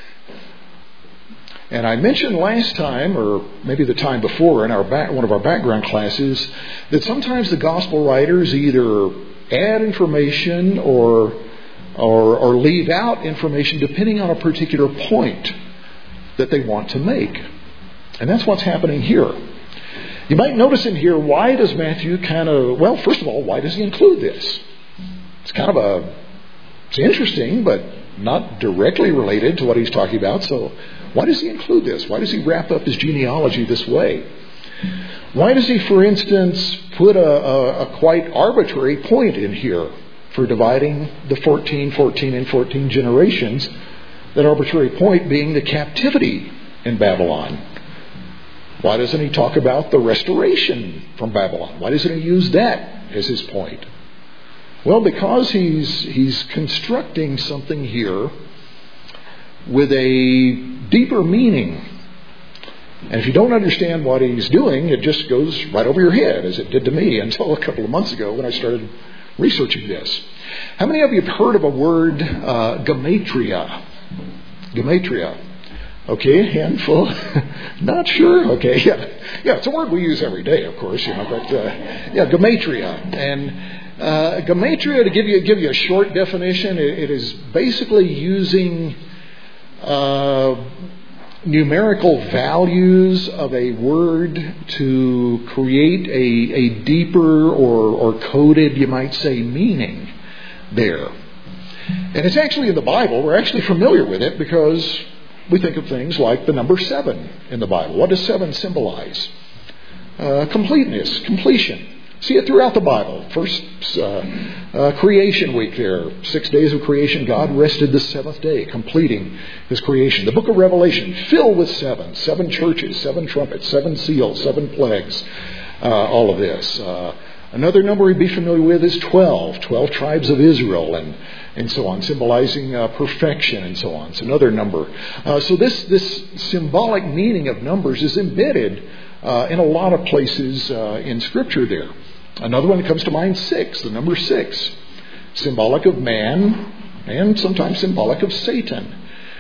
And I mentioned last time, or maybe the time before in our back, one of our background classes, that sometimes the gospel writers either add information or, or, or leave out information depending on a particular point that they want to make. And that's what's happening here. You might notice in here, why does Matthew kind of, well, first of all, why does he include this? It's kind of a, it's interesting, but not directly related to what he's talking about. So why does he include this? Why does he wrap up his genealogy this way? Why does he, for instance, put a, a, a quite arbitrary point in here for dividing the fourteen, fourteen, and fourteen generations? That arbitrary point being the captivity in Babylon. Why doesn't he talk about the restoration from Babylon? Why doesn't he use that as his point? Well, because he's he's constructing something here with a deeper meaning. And if you don't understand what he's doing, it just goes right over your head, as it did to me until a couple of months ago when I started researching this. How many of you have heard of a word, uh, gematria? Gematria. Okay, a handful. Not sure. Okay, yeah, yeah. It's a word we use every day, of course. You know, but uh, yeah, gematria. And uh, gematria, to give you give you a short definition, it, it is basically using uh, numerical values of a word to create a a deeper or or coded, you might say, meaning there. And it's actually in the Bible. We're actually familiar with it because we think of things like the number seven in the Bible. What does seven symbolize? Uh, completeness, completion. See it throughout the Bible. First, uh, uh, creation week there. Six days of creation. God rested the seventh day, completing His creation. The book of Revelation, filled with seven. Seven churches, seven trumpets, seven seals, seven plagues. Uh, all of this. Uh, another number we'd be familiar with is twelve. Twelve tribes of Israel and and so on, symbolizing uh, perfection and so on. It's another number. Uh, so this this symbolic meaning of numbers is embedded uh, in a lot of places uh, in Scripture there. Another one that comes to mind, six, the number six, symbolic of man and sometimes symbolic of Satan.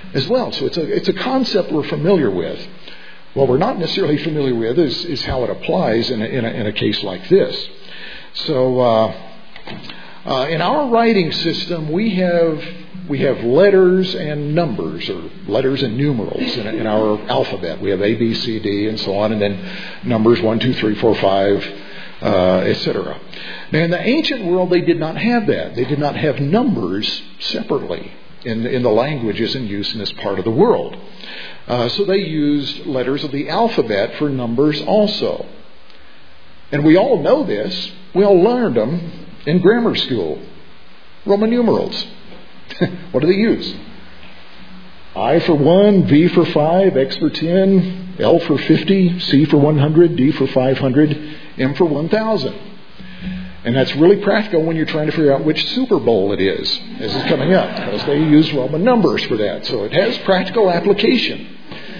as well. So it's a it's a concept we're familiar with. What we're not necessarily familiar with is, is how it applies in a, in, a, in a case like this. So uh, uh, in our writing system, we have we have letters and numbers, or letters and numerals in, in our alphabet. We have A, B, C, D, and so on, and then numbers one, two, three, four, five, uh, et cetera. Now, in the ancient world, they did not have that. They did not have numbers separately in, in the languages in use in this part of the world. Uh, so they used letters of the alphabet for numbers also. And we all know this. We all learned them in grammar school. Roman numerals. What do they use? I for one, V for five, X for ten, L for fifty, C for one hundred, D for five hundred, M for one thousand. And that's really practical when you're trying to figure out which Super Bowl it is as it's coming up, because they use Roman numbers for that. So it has practical application.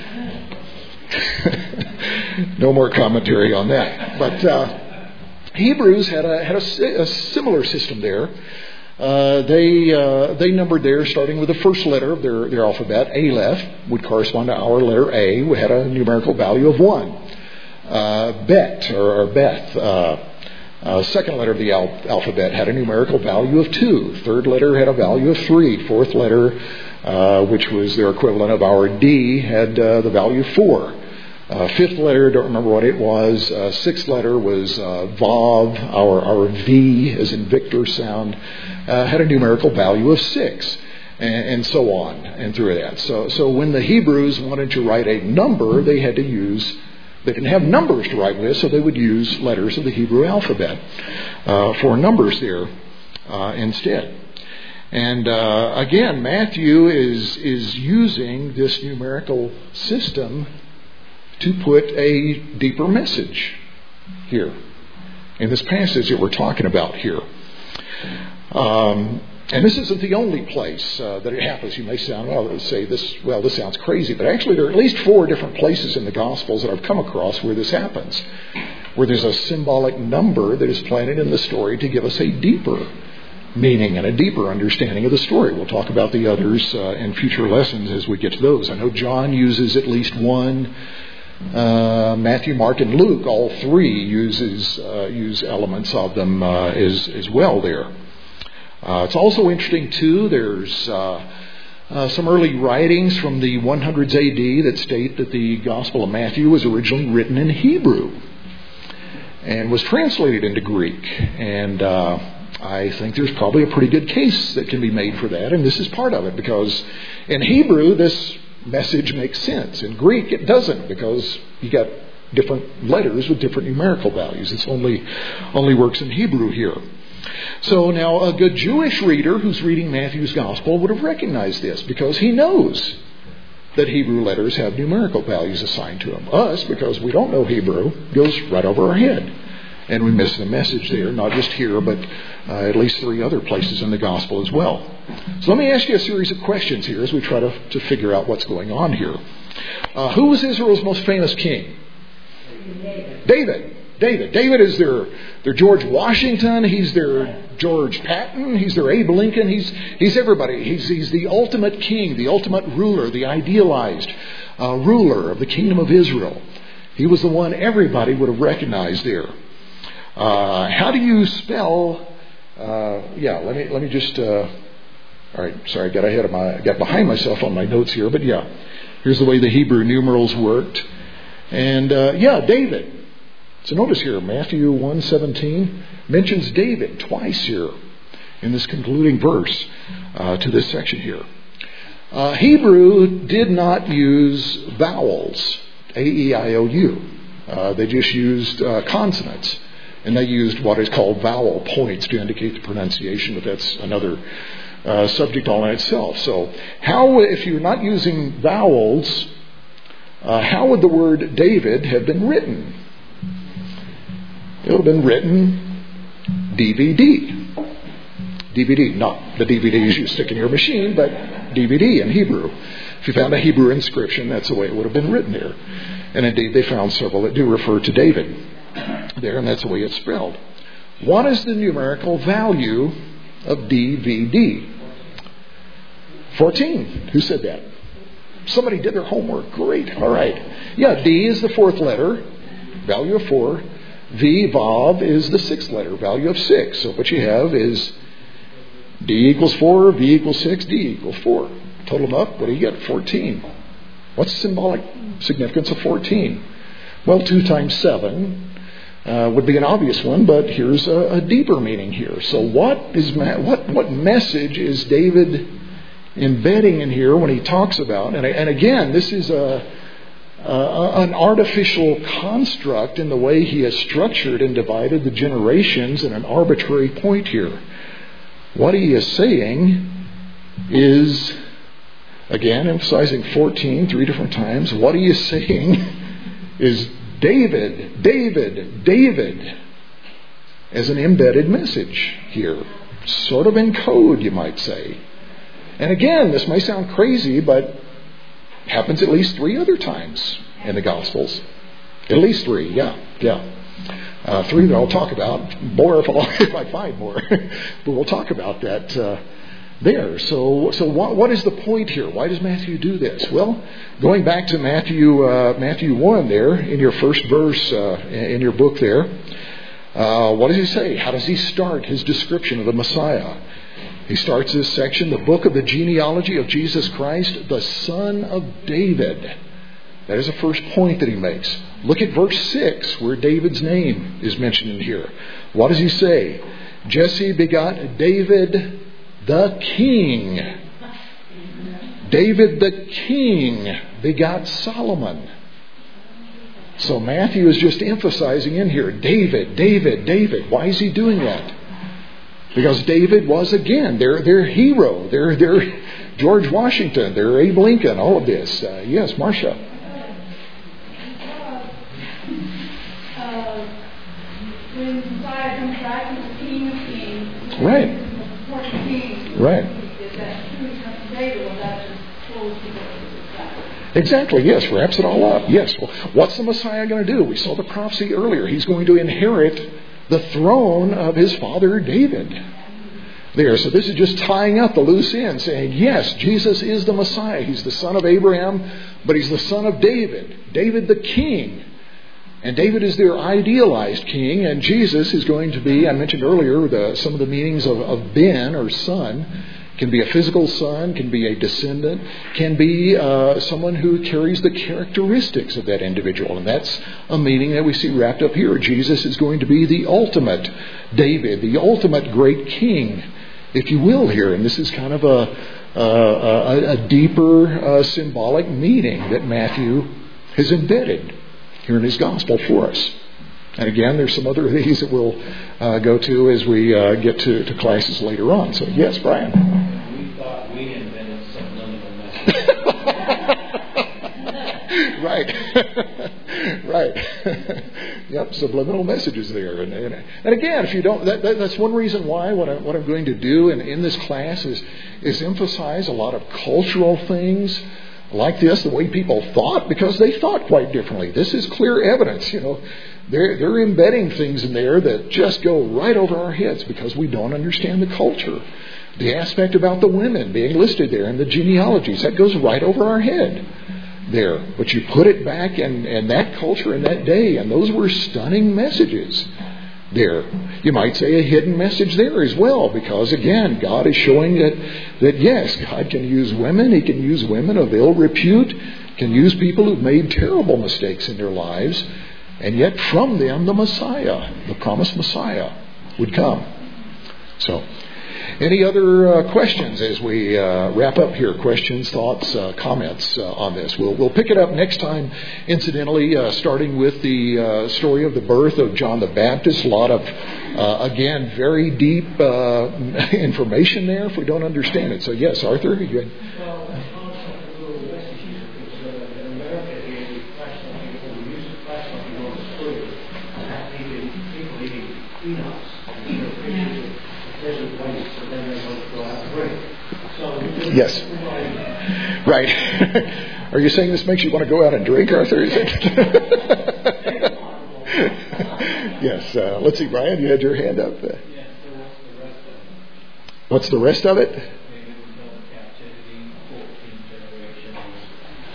No more commentary on that. But uh, Hebrews had a had a, a similar system there. Uh, they uh, they numbered there starting with the first letter of their, their alphabet. Aleph would correspond to our letter A. We had a numerical value of one. Uh, Bet or, or Beth, uh, uh, second letter of the al- alphabet, had a numerical value of two. Third letter had a value of three. Fourth letter, uh, which was their equivalent of our D, had uh, the value of four. Uh, fifth letter, don't remember what it was. Uh, sixth letter was uh, Vav, our, our V as in Victor sound, uh, had a numerical value of six, and, and so on, and through that. So, so when the Hebrews wanted to write a number, they had to use, they didn't have numbers to write with, so they would use letters of the Hebrew alphabet uh, for numbers there uh, instead. And uh, again, Matthew is is using this numerical system to put a deeper message here in this passage that we're talking about here. Um, and this isn't the only place uh, that it happens. You may sound, well, say this, well, this sounds crazy, but actually there are at least four different places in the Gospels that I've come across where this happens, where there's a symbolic number that is planted in the story to give us a deeper meaning and a deeper understanding of the story. We'll talk about the others uh, in future lessons as we get to those. I know John uses at least one. Uh, Matthew, Mark, and Luke, all three uses uh, use elements of them uh, as as well there. Uh, it's also interesting too. There's uh, uh, some early writings from the hundreds A D that state that the Gospel of Matthew was originally written in Hebrew and was translated into Greek. And uh, I think there's probably a pretty good case that can be made for that, and this is part of it, because in Hebrew this message makes sense. In Greek it doesn't, because you got different letters with different numerical values. It's only only works in Hebrew here. So now a good Jewish reader who's reading Matthew's Gospel would have recognized this, because he knows that Hebrew letters have numerical values assigned to them. Us, because we don't know Hebrew, goes right over our head. And we miss the message there, not just here, but uh, at least three other places in the Gospel as well. So let me ask you a series of questions here as we try to, to figure out what's going on here. Uh, who was Israel's most famous king? David. David. David. David is their, their George Washington. He's their George Patton. He's their Abe Lincoln. He's he's everybody. He's he's the ultimate king, the ultimate ruler, the idealized uh, ruler of the kingdom of Israel. He was the one everybody would have recognized there. Uh, how do you spell? Uh, yeah, let me let me just. Uh, all right, sorry, I got ahead of my, I got behind myself on my notes here, but yeah, here's the way the Hebrew numerals worked, and uh, yeah, David. So notice here, Matthew one seventeen mentions David twice here in this concluding verse uh, to this section here. Uh, Hebrew did not use vowels, A E I O U. Uh, they just used uh, consonants. And they used what is called vowel points to indicate the pronunciation, but that's another uh, subject all in itself. So how, if you're not using vowels, uh, how would the word David have been written? It would have been written D V D. D V D, not the D V Ds you stick in your machine, but D V D in Hebrew. If you found a Hebrew inscription, that's the way it would have been written there. And indeed, they found several that do refer to David there, and that's the way it's spelled. What is the numerical value of D V D? fourteen. Who said that? Somebody did their homework. Great. All right. Yeah, D is the fourth letter, value of four. V, Vav, is the sixth letter, value of six. So what you have is D equals four, V equals six, D equals four. Total them up, what do you get? fourteen. What's the symbolic significance of fourteen? Well, two times seven uh, would be an obvious one, but here's a, a deeper meaning here. So what is what what message is David embedding in here when he talks about, and, and again, this is a Uh, an artificial construct in the way he has structured and divided the generations in an arbitrary point here. What he is saying is, again, emphasizing fourteen three different times, what he is saying is David, David, David as an embedded message here. Sort of in code, you might say. And again, this may sound crazy, but happens at least three other times in the Gospels. At least three, yeah, yeah. Uh, three that I'll talk about. More if, I'll, if I find more. But we'll talk about that uh, there. So, so what, what is the point here? Why does Matthew do this? Well, going back to Matthew uh, Matthew one there, in your first verse uh, in your book there, uh, what does he say? How does he start his description of the Messiah? He starts this section, the book of the genealogy of Jesus Christ, the son of David. That is the first point that he makes. Look at verse six, where David's name is mentioned in here. What does he say? Jesse begot David the king. David the king begot Solomon. So Matthew is just emphasizing in here, David, David, David. Why is he doing that? Because David was, again, their their hero, their their George Washington, their Abe Lincoln, all of this. Uh, yes, Marcia. Uh, uh, when Messiah comes back as the King of Kings, right, King, right. Is that true? David, or that just close together? Exactly. Yes, wraps it all up. Yes. Well, what's the Messiah going to do? We saw the prophecy earlier. He's going to inherit the throne of his father David. There. So this is just tying up the loose ends, saying, yes, Jesus is the Messiah. He's the son of Abraham, but he's the son of David. David the king. And David is their idealized king, and Jesus is going to be, I mentioned earlier, the, some of the meanings of, of ben, or son. Can be a physical son, can be a descendant, can be uh, someone who carries the characteristics of that individual. And that's a meaning that we see wrapped up here. Jesus is going to be the ultimate David, the ultimate great king, if you will, here. And this is kind of a, a, a deeper uh, symbolic meaning that Matthew has embedded here in his gospel for us. And again, there's some other of these that we'll uh, go to as we uh, get to, to classes later on. So, yes, Brian. We thought we invented subliminal messages. Right. Right. Yep, subliminal messages there. And, and, and again, if you don't, that, that, that's one reason why what, I, what I'm going to do in, in this class is, is emphasize a lot of cultural things like this, the way people thought, because they thought quite differently. This is clear evidence, you know. They're, they're embedding things in there that just go right over our heads because we don't understand the culture. The aspect about the women being listed there in the genealogies, that goes right over our head there. But you put it back in, in that culture in that day, and those were stunning messages there. You might say a hidden message there as well, because again, God is showing that, that yes, God can use women. He can use women of ill repute, can use people who've made terrible mistakes in their lives. And yet from them, the Messiah, the promised Messiah, would come. So, any other uh, questions as we uh, wrap up here? Questions, thoughts, uh, comments uh, on this? We'll, we'll pick it up next time, incidentally, uh, starting with the uh, story of the birth of John the Baptist. A lot of, uh, again, very deep uh, information there if we don't understand it. So, yes, Arthur? You had... Well, Yes. Right. Are you saying this makes you want to go out and drink, Arthur? Is it? Yes. Uh, let's see, Brian, you had your hand up. Uh, what's the rest of it?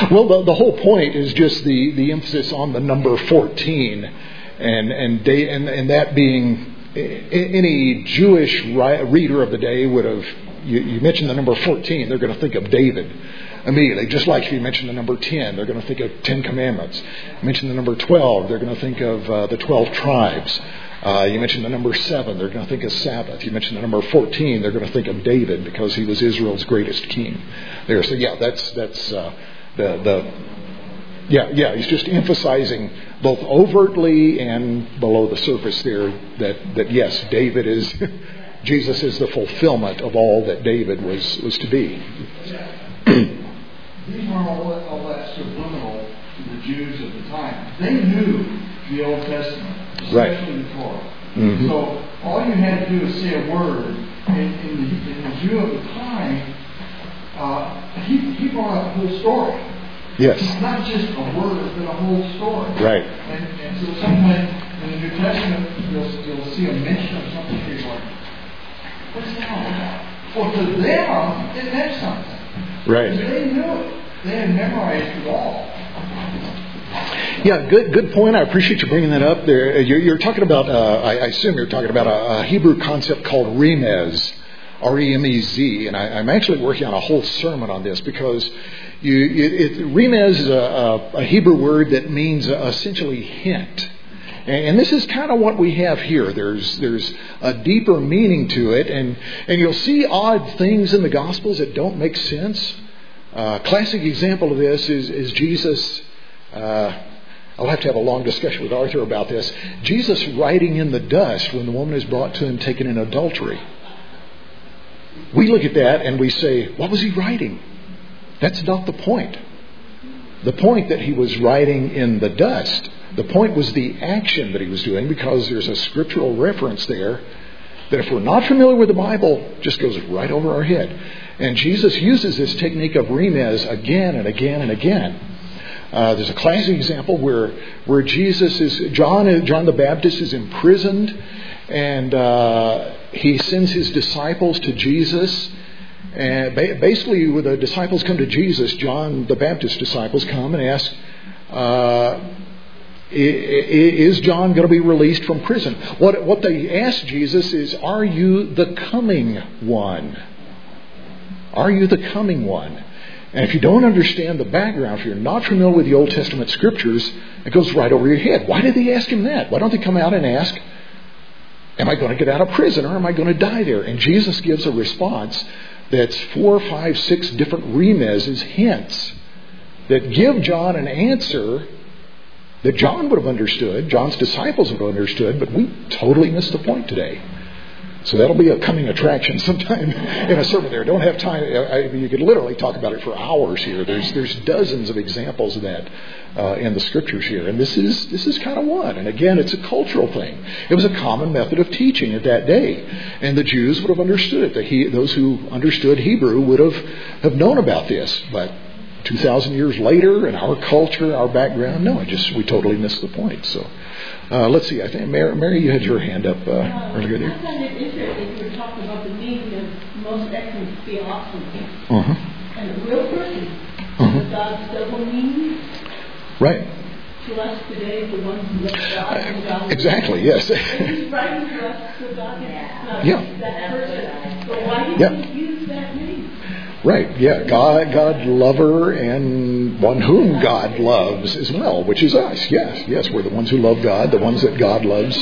Well, the, the whole point is just the, the emphasis on the number fourteen, and and, day, and and that being any Jewish reader of the day would have. You, you mentioned the number fourteen, they're going to think of David immediately. Just like if you mention the number ten, they're going to think of Ten Commandments. You mention the number twelve, they're going to think of uh, the twelve tribes. Uh, you mentioned the number seven, they're going to think of Sabbath. You mentioned the number fourteen, they're going to think of David because he was Israel's greatest king. There, so yeah, that's that's uh, the the yeah yeah. He's just emphasizing both overtly and below the surface there that that yes, David is Jesus is the fulfillment of all that David was was to be. These weren't all, all that subliminal to the Jews at the time. They knew the Old Testament. Especially Right. the Torah. Mm-hmm. So all you had to do is say a word. In, in, the, in the Jew of the time, uh, he, he brought up the whole story. Yes. It's not just a word, but a whole story. Right. And, and so sometimes in the New Testament, you'll, you'll see a mention of something and you're like, what's that all about? Well, to them, it meant something. Right. They knew it. They had memorized it all. Yeah, good good point. I appreciate you bringing that up there. You're, you're talking about, uh, I, I assume you're talking about a, a Hebrew concept called remez, R E M E Z, and I, I'm actually working on a whole sermon on this because you, it, it, remez is a, a, a Hebrew word that means essentially hint. And, and this is kind of what we have here. There's there's a deeper meaning to it, and, and you'll see odd things in the Gospels that don't make sense. A uh, classic example of this is, is Jesus... Uh, I'll have to have a long discussion with Arthur about this. Jesus writing in the dust when the woman is brought to him taken in adultery. We look at that and we say, what was he writing? That's not the point. The point that he was writing in the dust, the point was the action that he was doing, because there's a scriptural reference there that if we're not familiar with the Bible, just goes right over our head. And Jesus uses this technique of remez again and again and again. Uh, there's a classic example where where Jesus is John John the Baptist is imprisoned, and uh, he sends his disciples to Jesus. And ba- basically, when the disciples come to Jesus, John the Baptist disciples come and ask, uh, "Is John going to be released from prison?" What what they ask Jesus is, "Are you the coming one? Are you the coming one?" And if you don't understand the background, if you're not familiar with the Old Testament scriptures, it goes right over your head. Why did they ask him that? Why don't they come out and ask, am I going to get out of prison or am I going to die there? And Jesus gives a response that's four, five, six different remezes, hints, that give John an answer that John would have understood, John's disciples would have understood, but we totally missed the point today. So that'll be a coming attraction sometime in a sermon there. Don't have time. I, you could literally talk about it for hours here. There's there's dozens of examples of that uh, in the scriptures here. And this is this is kind of one. And again, it's a cultural thing. It was a common method of teaching at that day. And the Jews would have understood it. The he, those who understood Hebrew would have, have known about this. But two thousand years later, in our culture, our background, no, I just we totally missed the point. So uh, let's see. I think Mary, Mary, you had your hand up uh, uh, earlier there. I find it interesting. You were talking about the meaning of most excellent theophany Uh-huh. and a real person. Uh-huh. The God's double meaning Right. to us today, the ones who love God and God. Exactly. Yes. And He's writing to us so God is not Yeah. that person. But why did Yeah. He use that name? Right, yeah, God, God lover, and one whom God loves as well, which is us. Yes, yes, we're the ones who love God, the ones that God loves.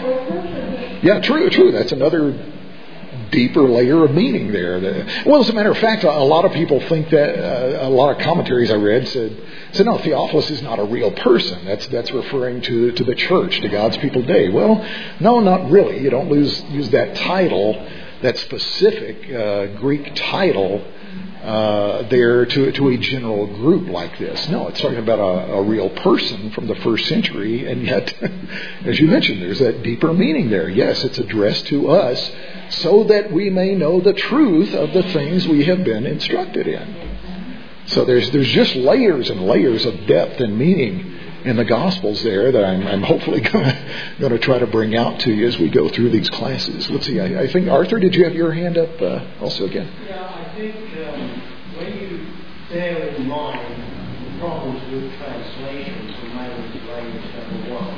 Yeah, true, true. That's another deeper layer of meaning there. Well, as a matter of fact, a lot of people think that. Uh, a lot of commentaries I read said, said, no, Theophilus is not a real person. That's that's referring to to the church, to God's people today. Well, no, not really. You don't lose use that title, that specific uh, Greek title. Uh, there to to a general group like this. No, it's talking about a, a real person from the first century, and yet, as you mentioned, there's that deeper meaning there. Yes, it's addressed to us so that we may know the truth of the things we have been instructed in. So there's there's just layers and layers of depth and meaning in the Gospels there that I'm, I'm hopefully going to try to bring out to you as we go through these classes. Let's see, I, I think, Arthur, did you have your hand up uh, also again? Yeah, I think um, when you bear in mind problems with translations from language to language, number one.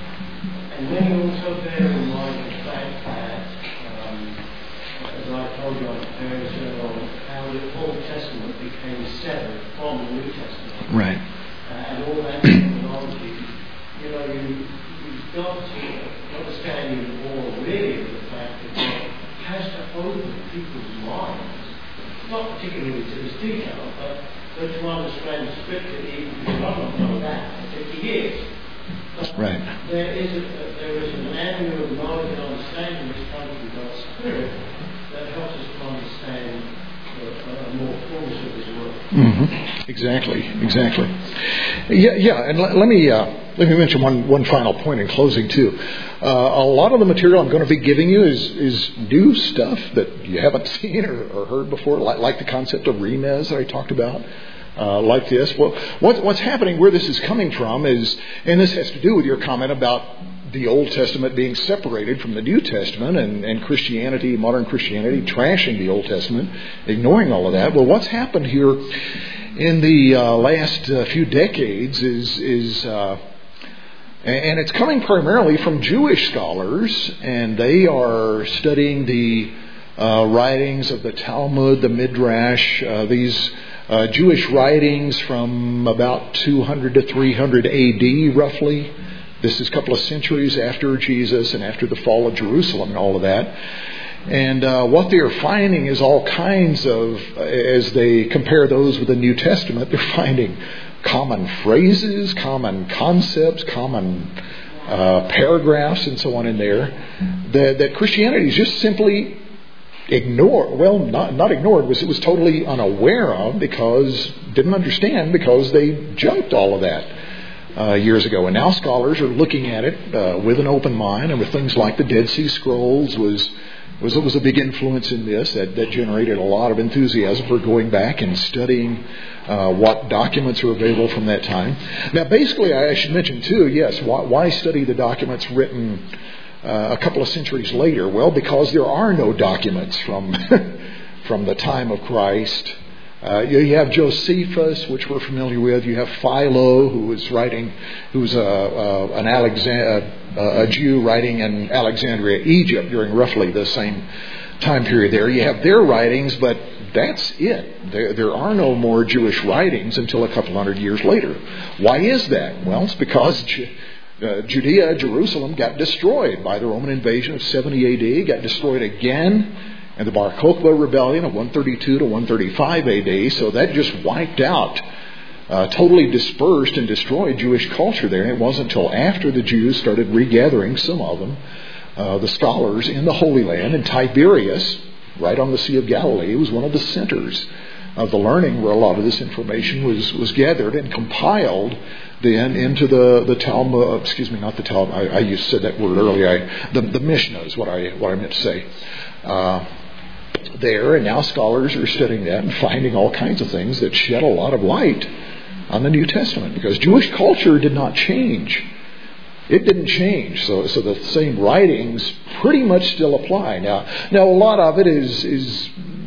And then you also bear in mind the fact that, um, as I told you on various earlier, how the Old Testament became severed from the New Testament. Right. Uh, and all that terminology, you know, you, you've got to understand more really of the fact that God has to open people's minds, not particularly to this detail, but, but to understand the Scripture, even if you don't know that for fifty years. But right. There is, a, there is an avenue of knowledge and understanding which comes from God's Spirit that helps us to understand a more fullness of His Word. Mm-hmm. Exactly, exactly. Yeah, yeah. And let, let me uh, let me mention one one final point in closing too. Uh, a lot of the material I'm going to be giving you is is new stuff that you haven't seen or, or heard before, like, like the concept of remez that I talked about. Uh, like this. Well, what, what's happening, where this is coming from is, and this has to do with your comment about the Old Testament being separated from the New Testament and, and Christianity, modern Christianity, trashing the Old Testament, ignoring all of that. Well, what's happened here in the uh, last uh, few decades is, is uh, and it's coming primarily from Jewish scholars, and they are studying the uh, writings of the Talmud, the Midrash, uh, these uh, Jewish writings from about two hundred to three hundred A D, roughly. This is a couple of centuries after Jesus and after the fall of Jerusalem and all of that. And uh, what they're finding is all kinds of, as they compare those with the New Testament, they're finding common phrases, common concepts, common uh, paragraphs and so on in there that, that Christianity is just simply ignored. Well, not, not ignored, was it was totally unaware of because, didn't understand because they junked all of that. Uh, years ago, and now scholars are looking at it uh, with an open mind, and with things like the Dead Sea Scrolls was was was a big influence in this that, that generated a lot of enthusiasm for going back and studying uh, what documents are available from that time. Now, basically, I should mention too, yes, why, why study the documents written uh, a couple of centuries later? Well, because there are no documents from from the time of Christ. Uh, you, you have Josephus, which we're familiar with. You have Philo, who was writing, who was a, a, an Alexand- a, a Jew writing in Alexandria, Egypt, during roughly the same time period there. You have their writings, but that's it. There, there are no more Jewish writings until a couple hundred years later. Why is that? Well, it's because Ju- uh, Judea, Jerusalem, got destroyed by the Roman invasion of seventy A D, got destroyed again and the Bar Kokhba rebellion of one thirty-two to one thirty-five A D, so that just wiped out, uh, totally dispersed and destroyed Jewish culture there. And it wasn't until after the Jews started regathering, some of them, uh, the scholars in the Holy Land, and Tiberias, right on the Sea of Galilee, was one of the centers of the learning where a lot of this information was, was gathered and compiled then into the, the Talmud, excuse me, not the Talmud, I, I used said that word earlier, I, the, the Mishnah is what I, what I meant to say. Uh, there, and now scholars are studying that and finding all kinds of things that shed a lot of light on the New Testament, because Jewish culture did not change. It didn't change, so so the same writings pretty much still apply. Now, now a lot of it is is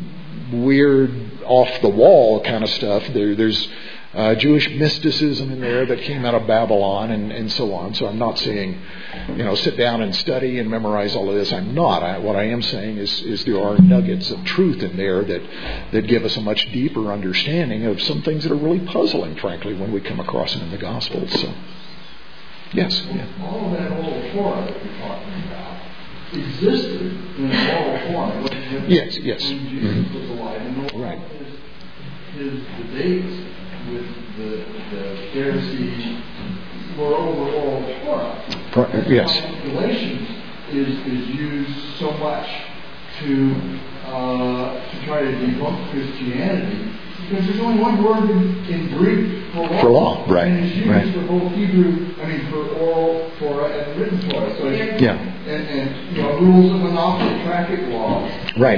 weird, off the wall kind of stuff. There, there's uh, Jewish mysticism in there that came out of Babylon and, and so on. So I'm not saying, you know, sit down and study and memorize all of this. I'm not. I, what I am saying is, is there are nuggets of truth in there that, that give us a much deeper understanding of some things that are really puzzling, frankly, when we come across them in the Gospels. So, yes. Yeah. All of that oral Torah that you're talking about existed in oral form. Yes, yes. When Jesus Mm-hmm. was alive. And right. His, his debates with the, the Pharisees were over oral Torah. Yes. Galatians is, is used so much to uh, to try to debunk Christianity because there's only one word in, in Greek for law. For law, right. And it's used right. for both Hebrew, I mean, for oral Torah and written Torah. So it's, yeah. And, and, you know, rules of monopoly, traffic laws. Right.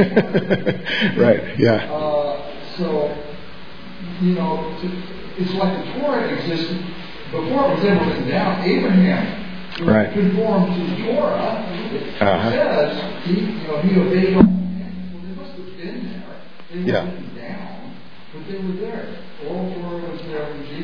right, yeah. Uh, so, you know, it's like the Torah existed before it was ever written down. Abraham right. conformed to the Torah. It uh-huh. says he, you know, he obeyed all commands. Well, they must have been there. They weren't yeah. written down, but they were there. All Torah was there when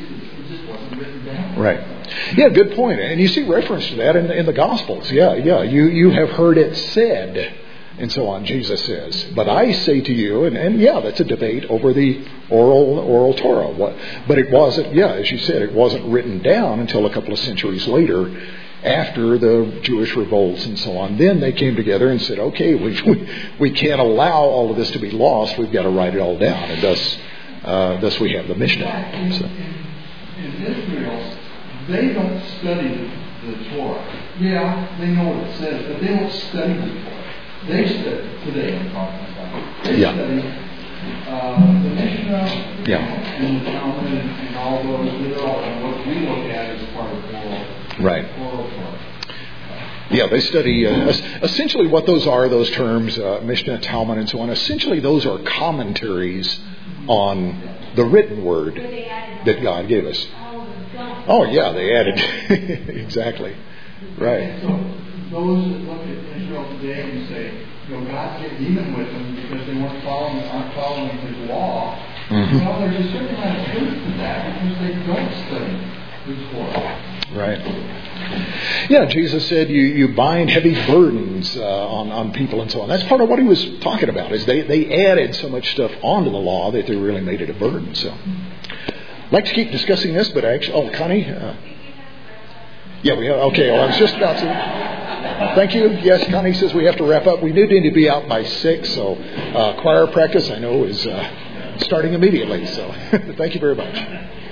it just wasn't written down. Right. Yeah, good point. And you see reference to that in, in the Gospels. Yeah, yeah. You you have heard it said, and so on, Jesus says. But I say to you, and, and yeah, that's a debate over the oral oral Torah. What, but it wasn't, yeah, as you said, it wasn't written down until a couple of centuries later, after the Jewish revolts and so on. Then they came together and said, okay, we we, we can't allow all of this to be lost. We've got to write it all down. And thus, uh, thus we have the Mishnah. So. In Israel, they don't study the Torah. Yeah, they know what it says, but they don't study the Torah. They study, today I'm talking about, they yeah. study uh, the Mishnah yeah. and the Talmud and, and all those, they're all and what we look at as part of oral, right. oral Torah. Yeah, they study uh, essentially what those are, those terms, uh, Mishnah, Talmud, and so on. Essentially, those are commentaries on the written word that God gave us. Oh, yeah, they added. Exactly. Right. And so those that look at Israel today and say, you know, God's getting even with them because they weren't following, aren't following His law. Mm-hmm. Well, there's a certain amount of truth to that because they don't study His Torah. Right. Yeah, Jesus said you, you bind heavy burdens uh, on, on people and so on. That's part of what He was talking about, is they, they added so much stuff onto the law that they really made it a burden. So, I'd like to keep discussing this, but actually, oh, Connie? Uh, yeah, we have, okay, well, I was just about to. Thank you. Yes, Connie says we have to wrap up. We do need to be out by six, so uh, choir practice, I know, is uh, starting immediately. So, thank you very much.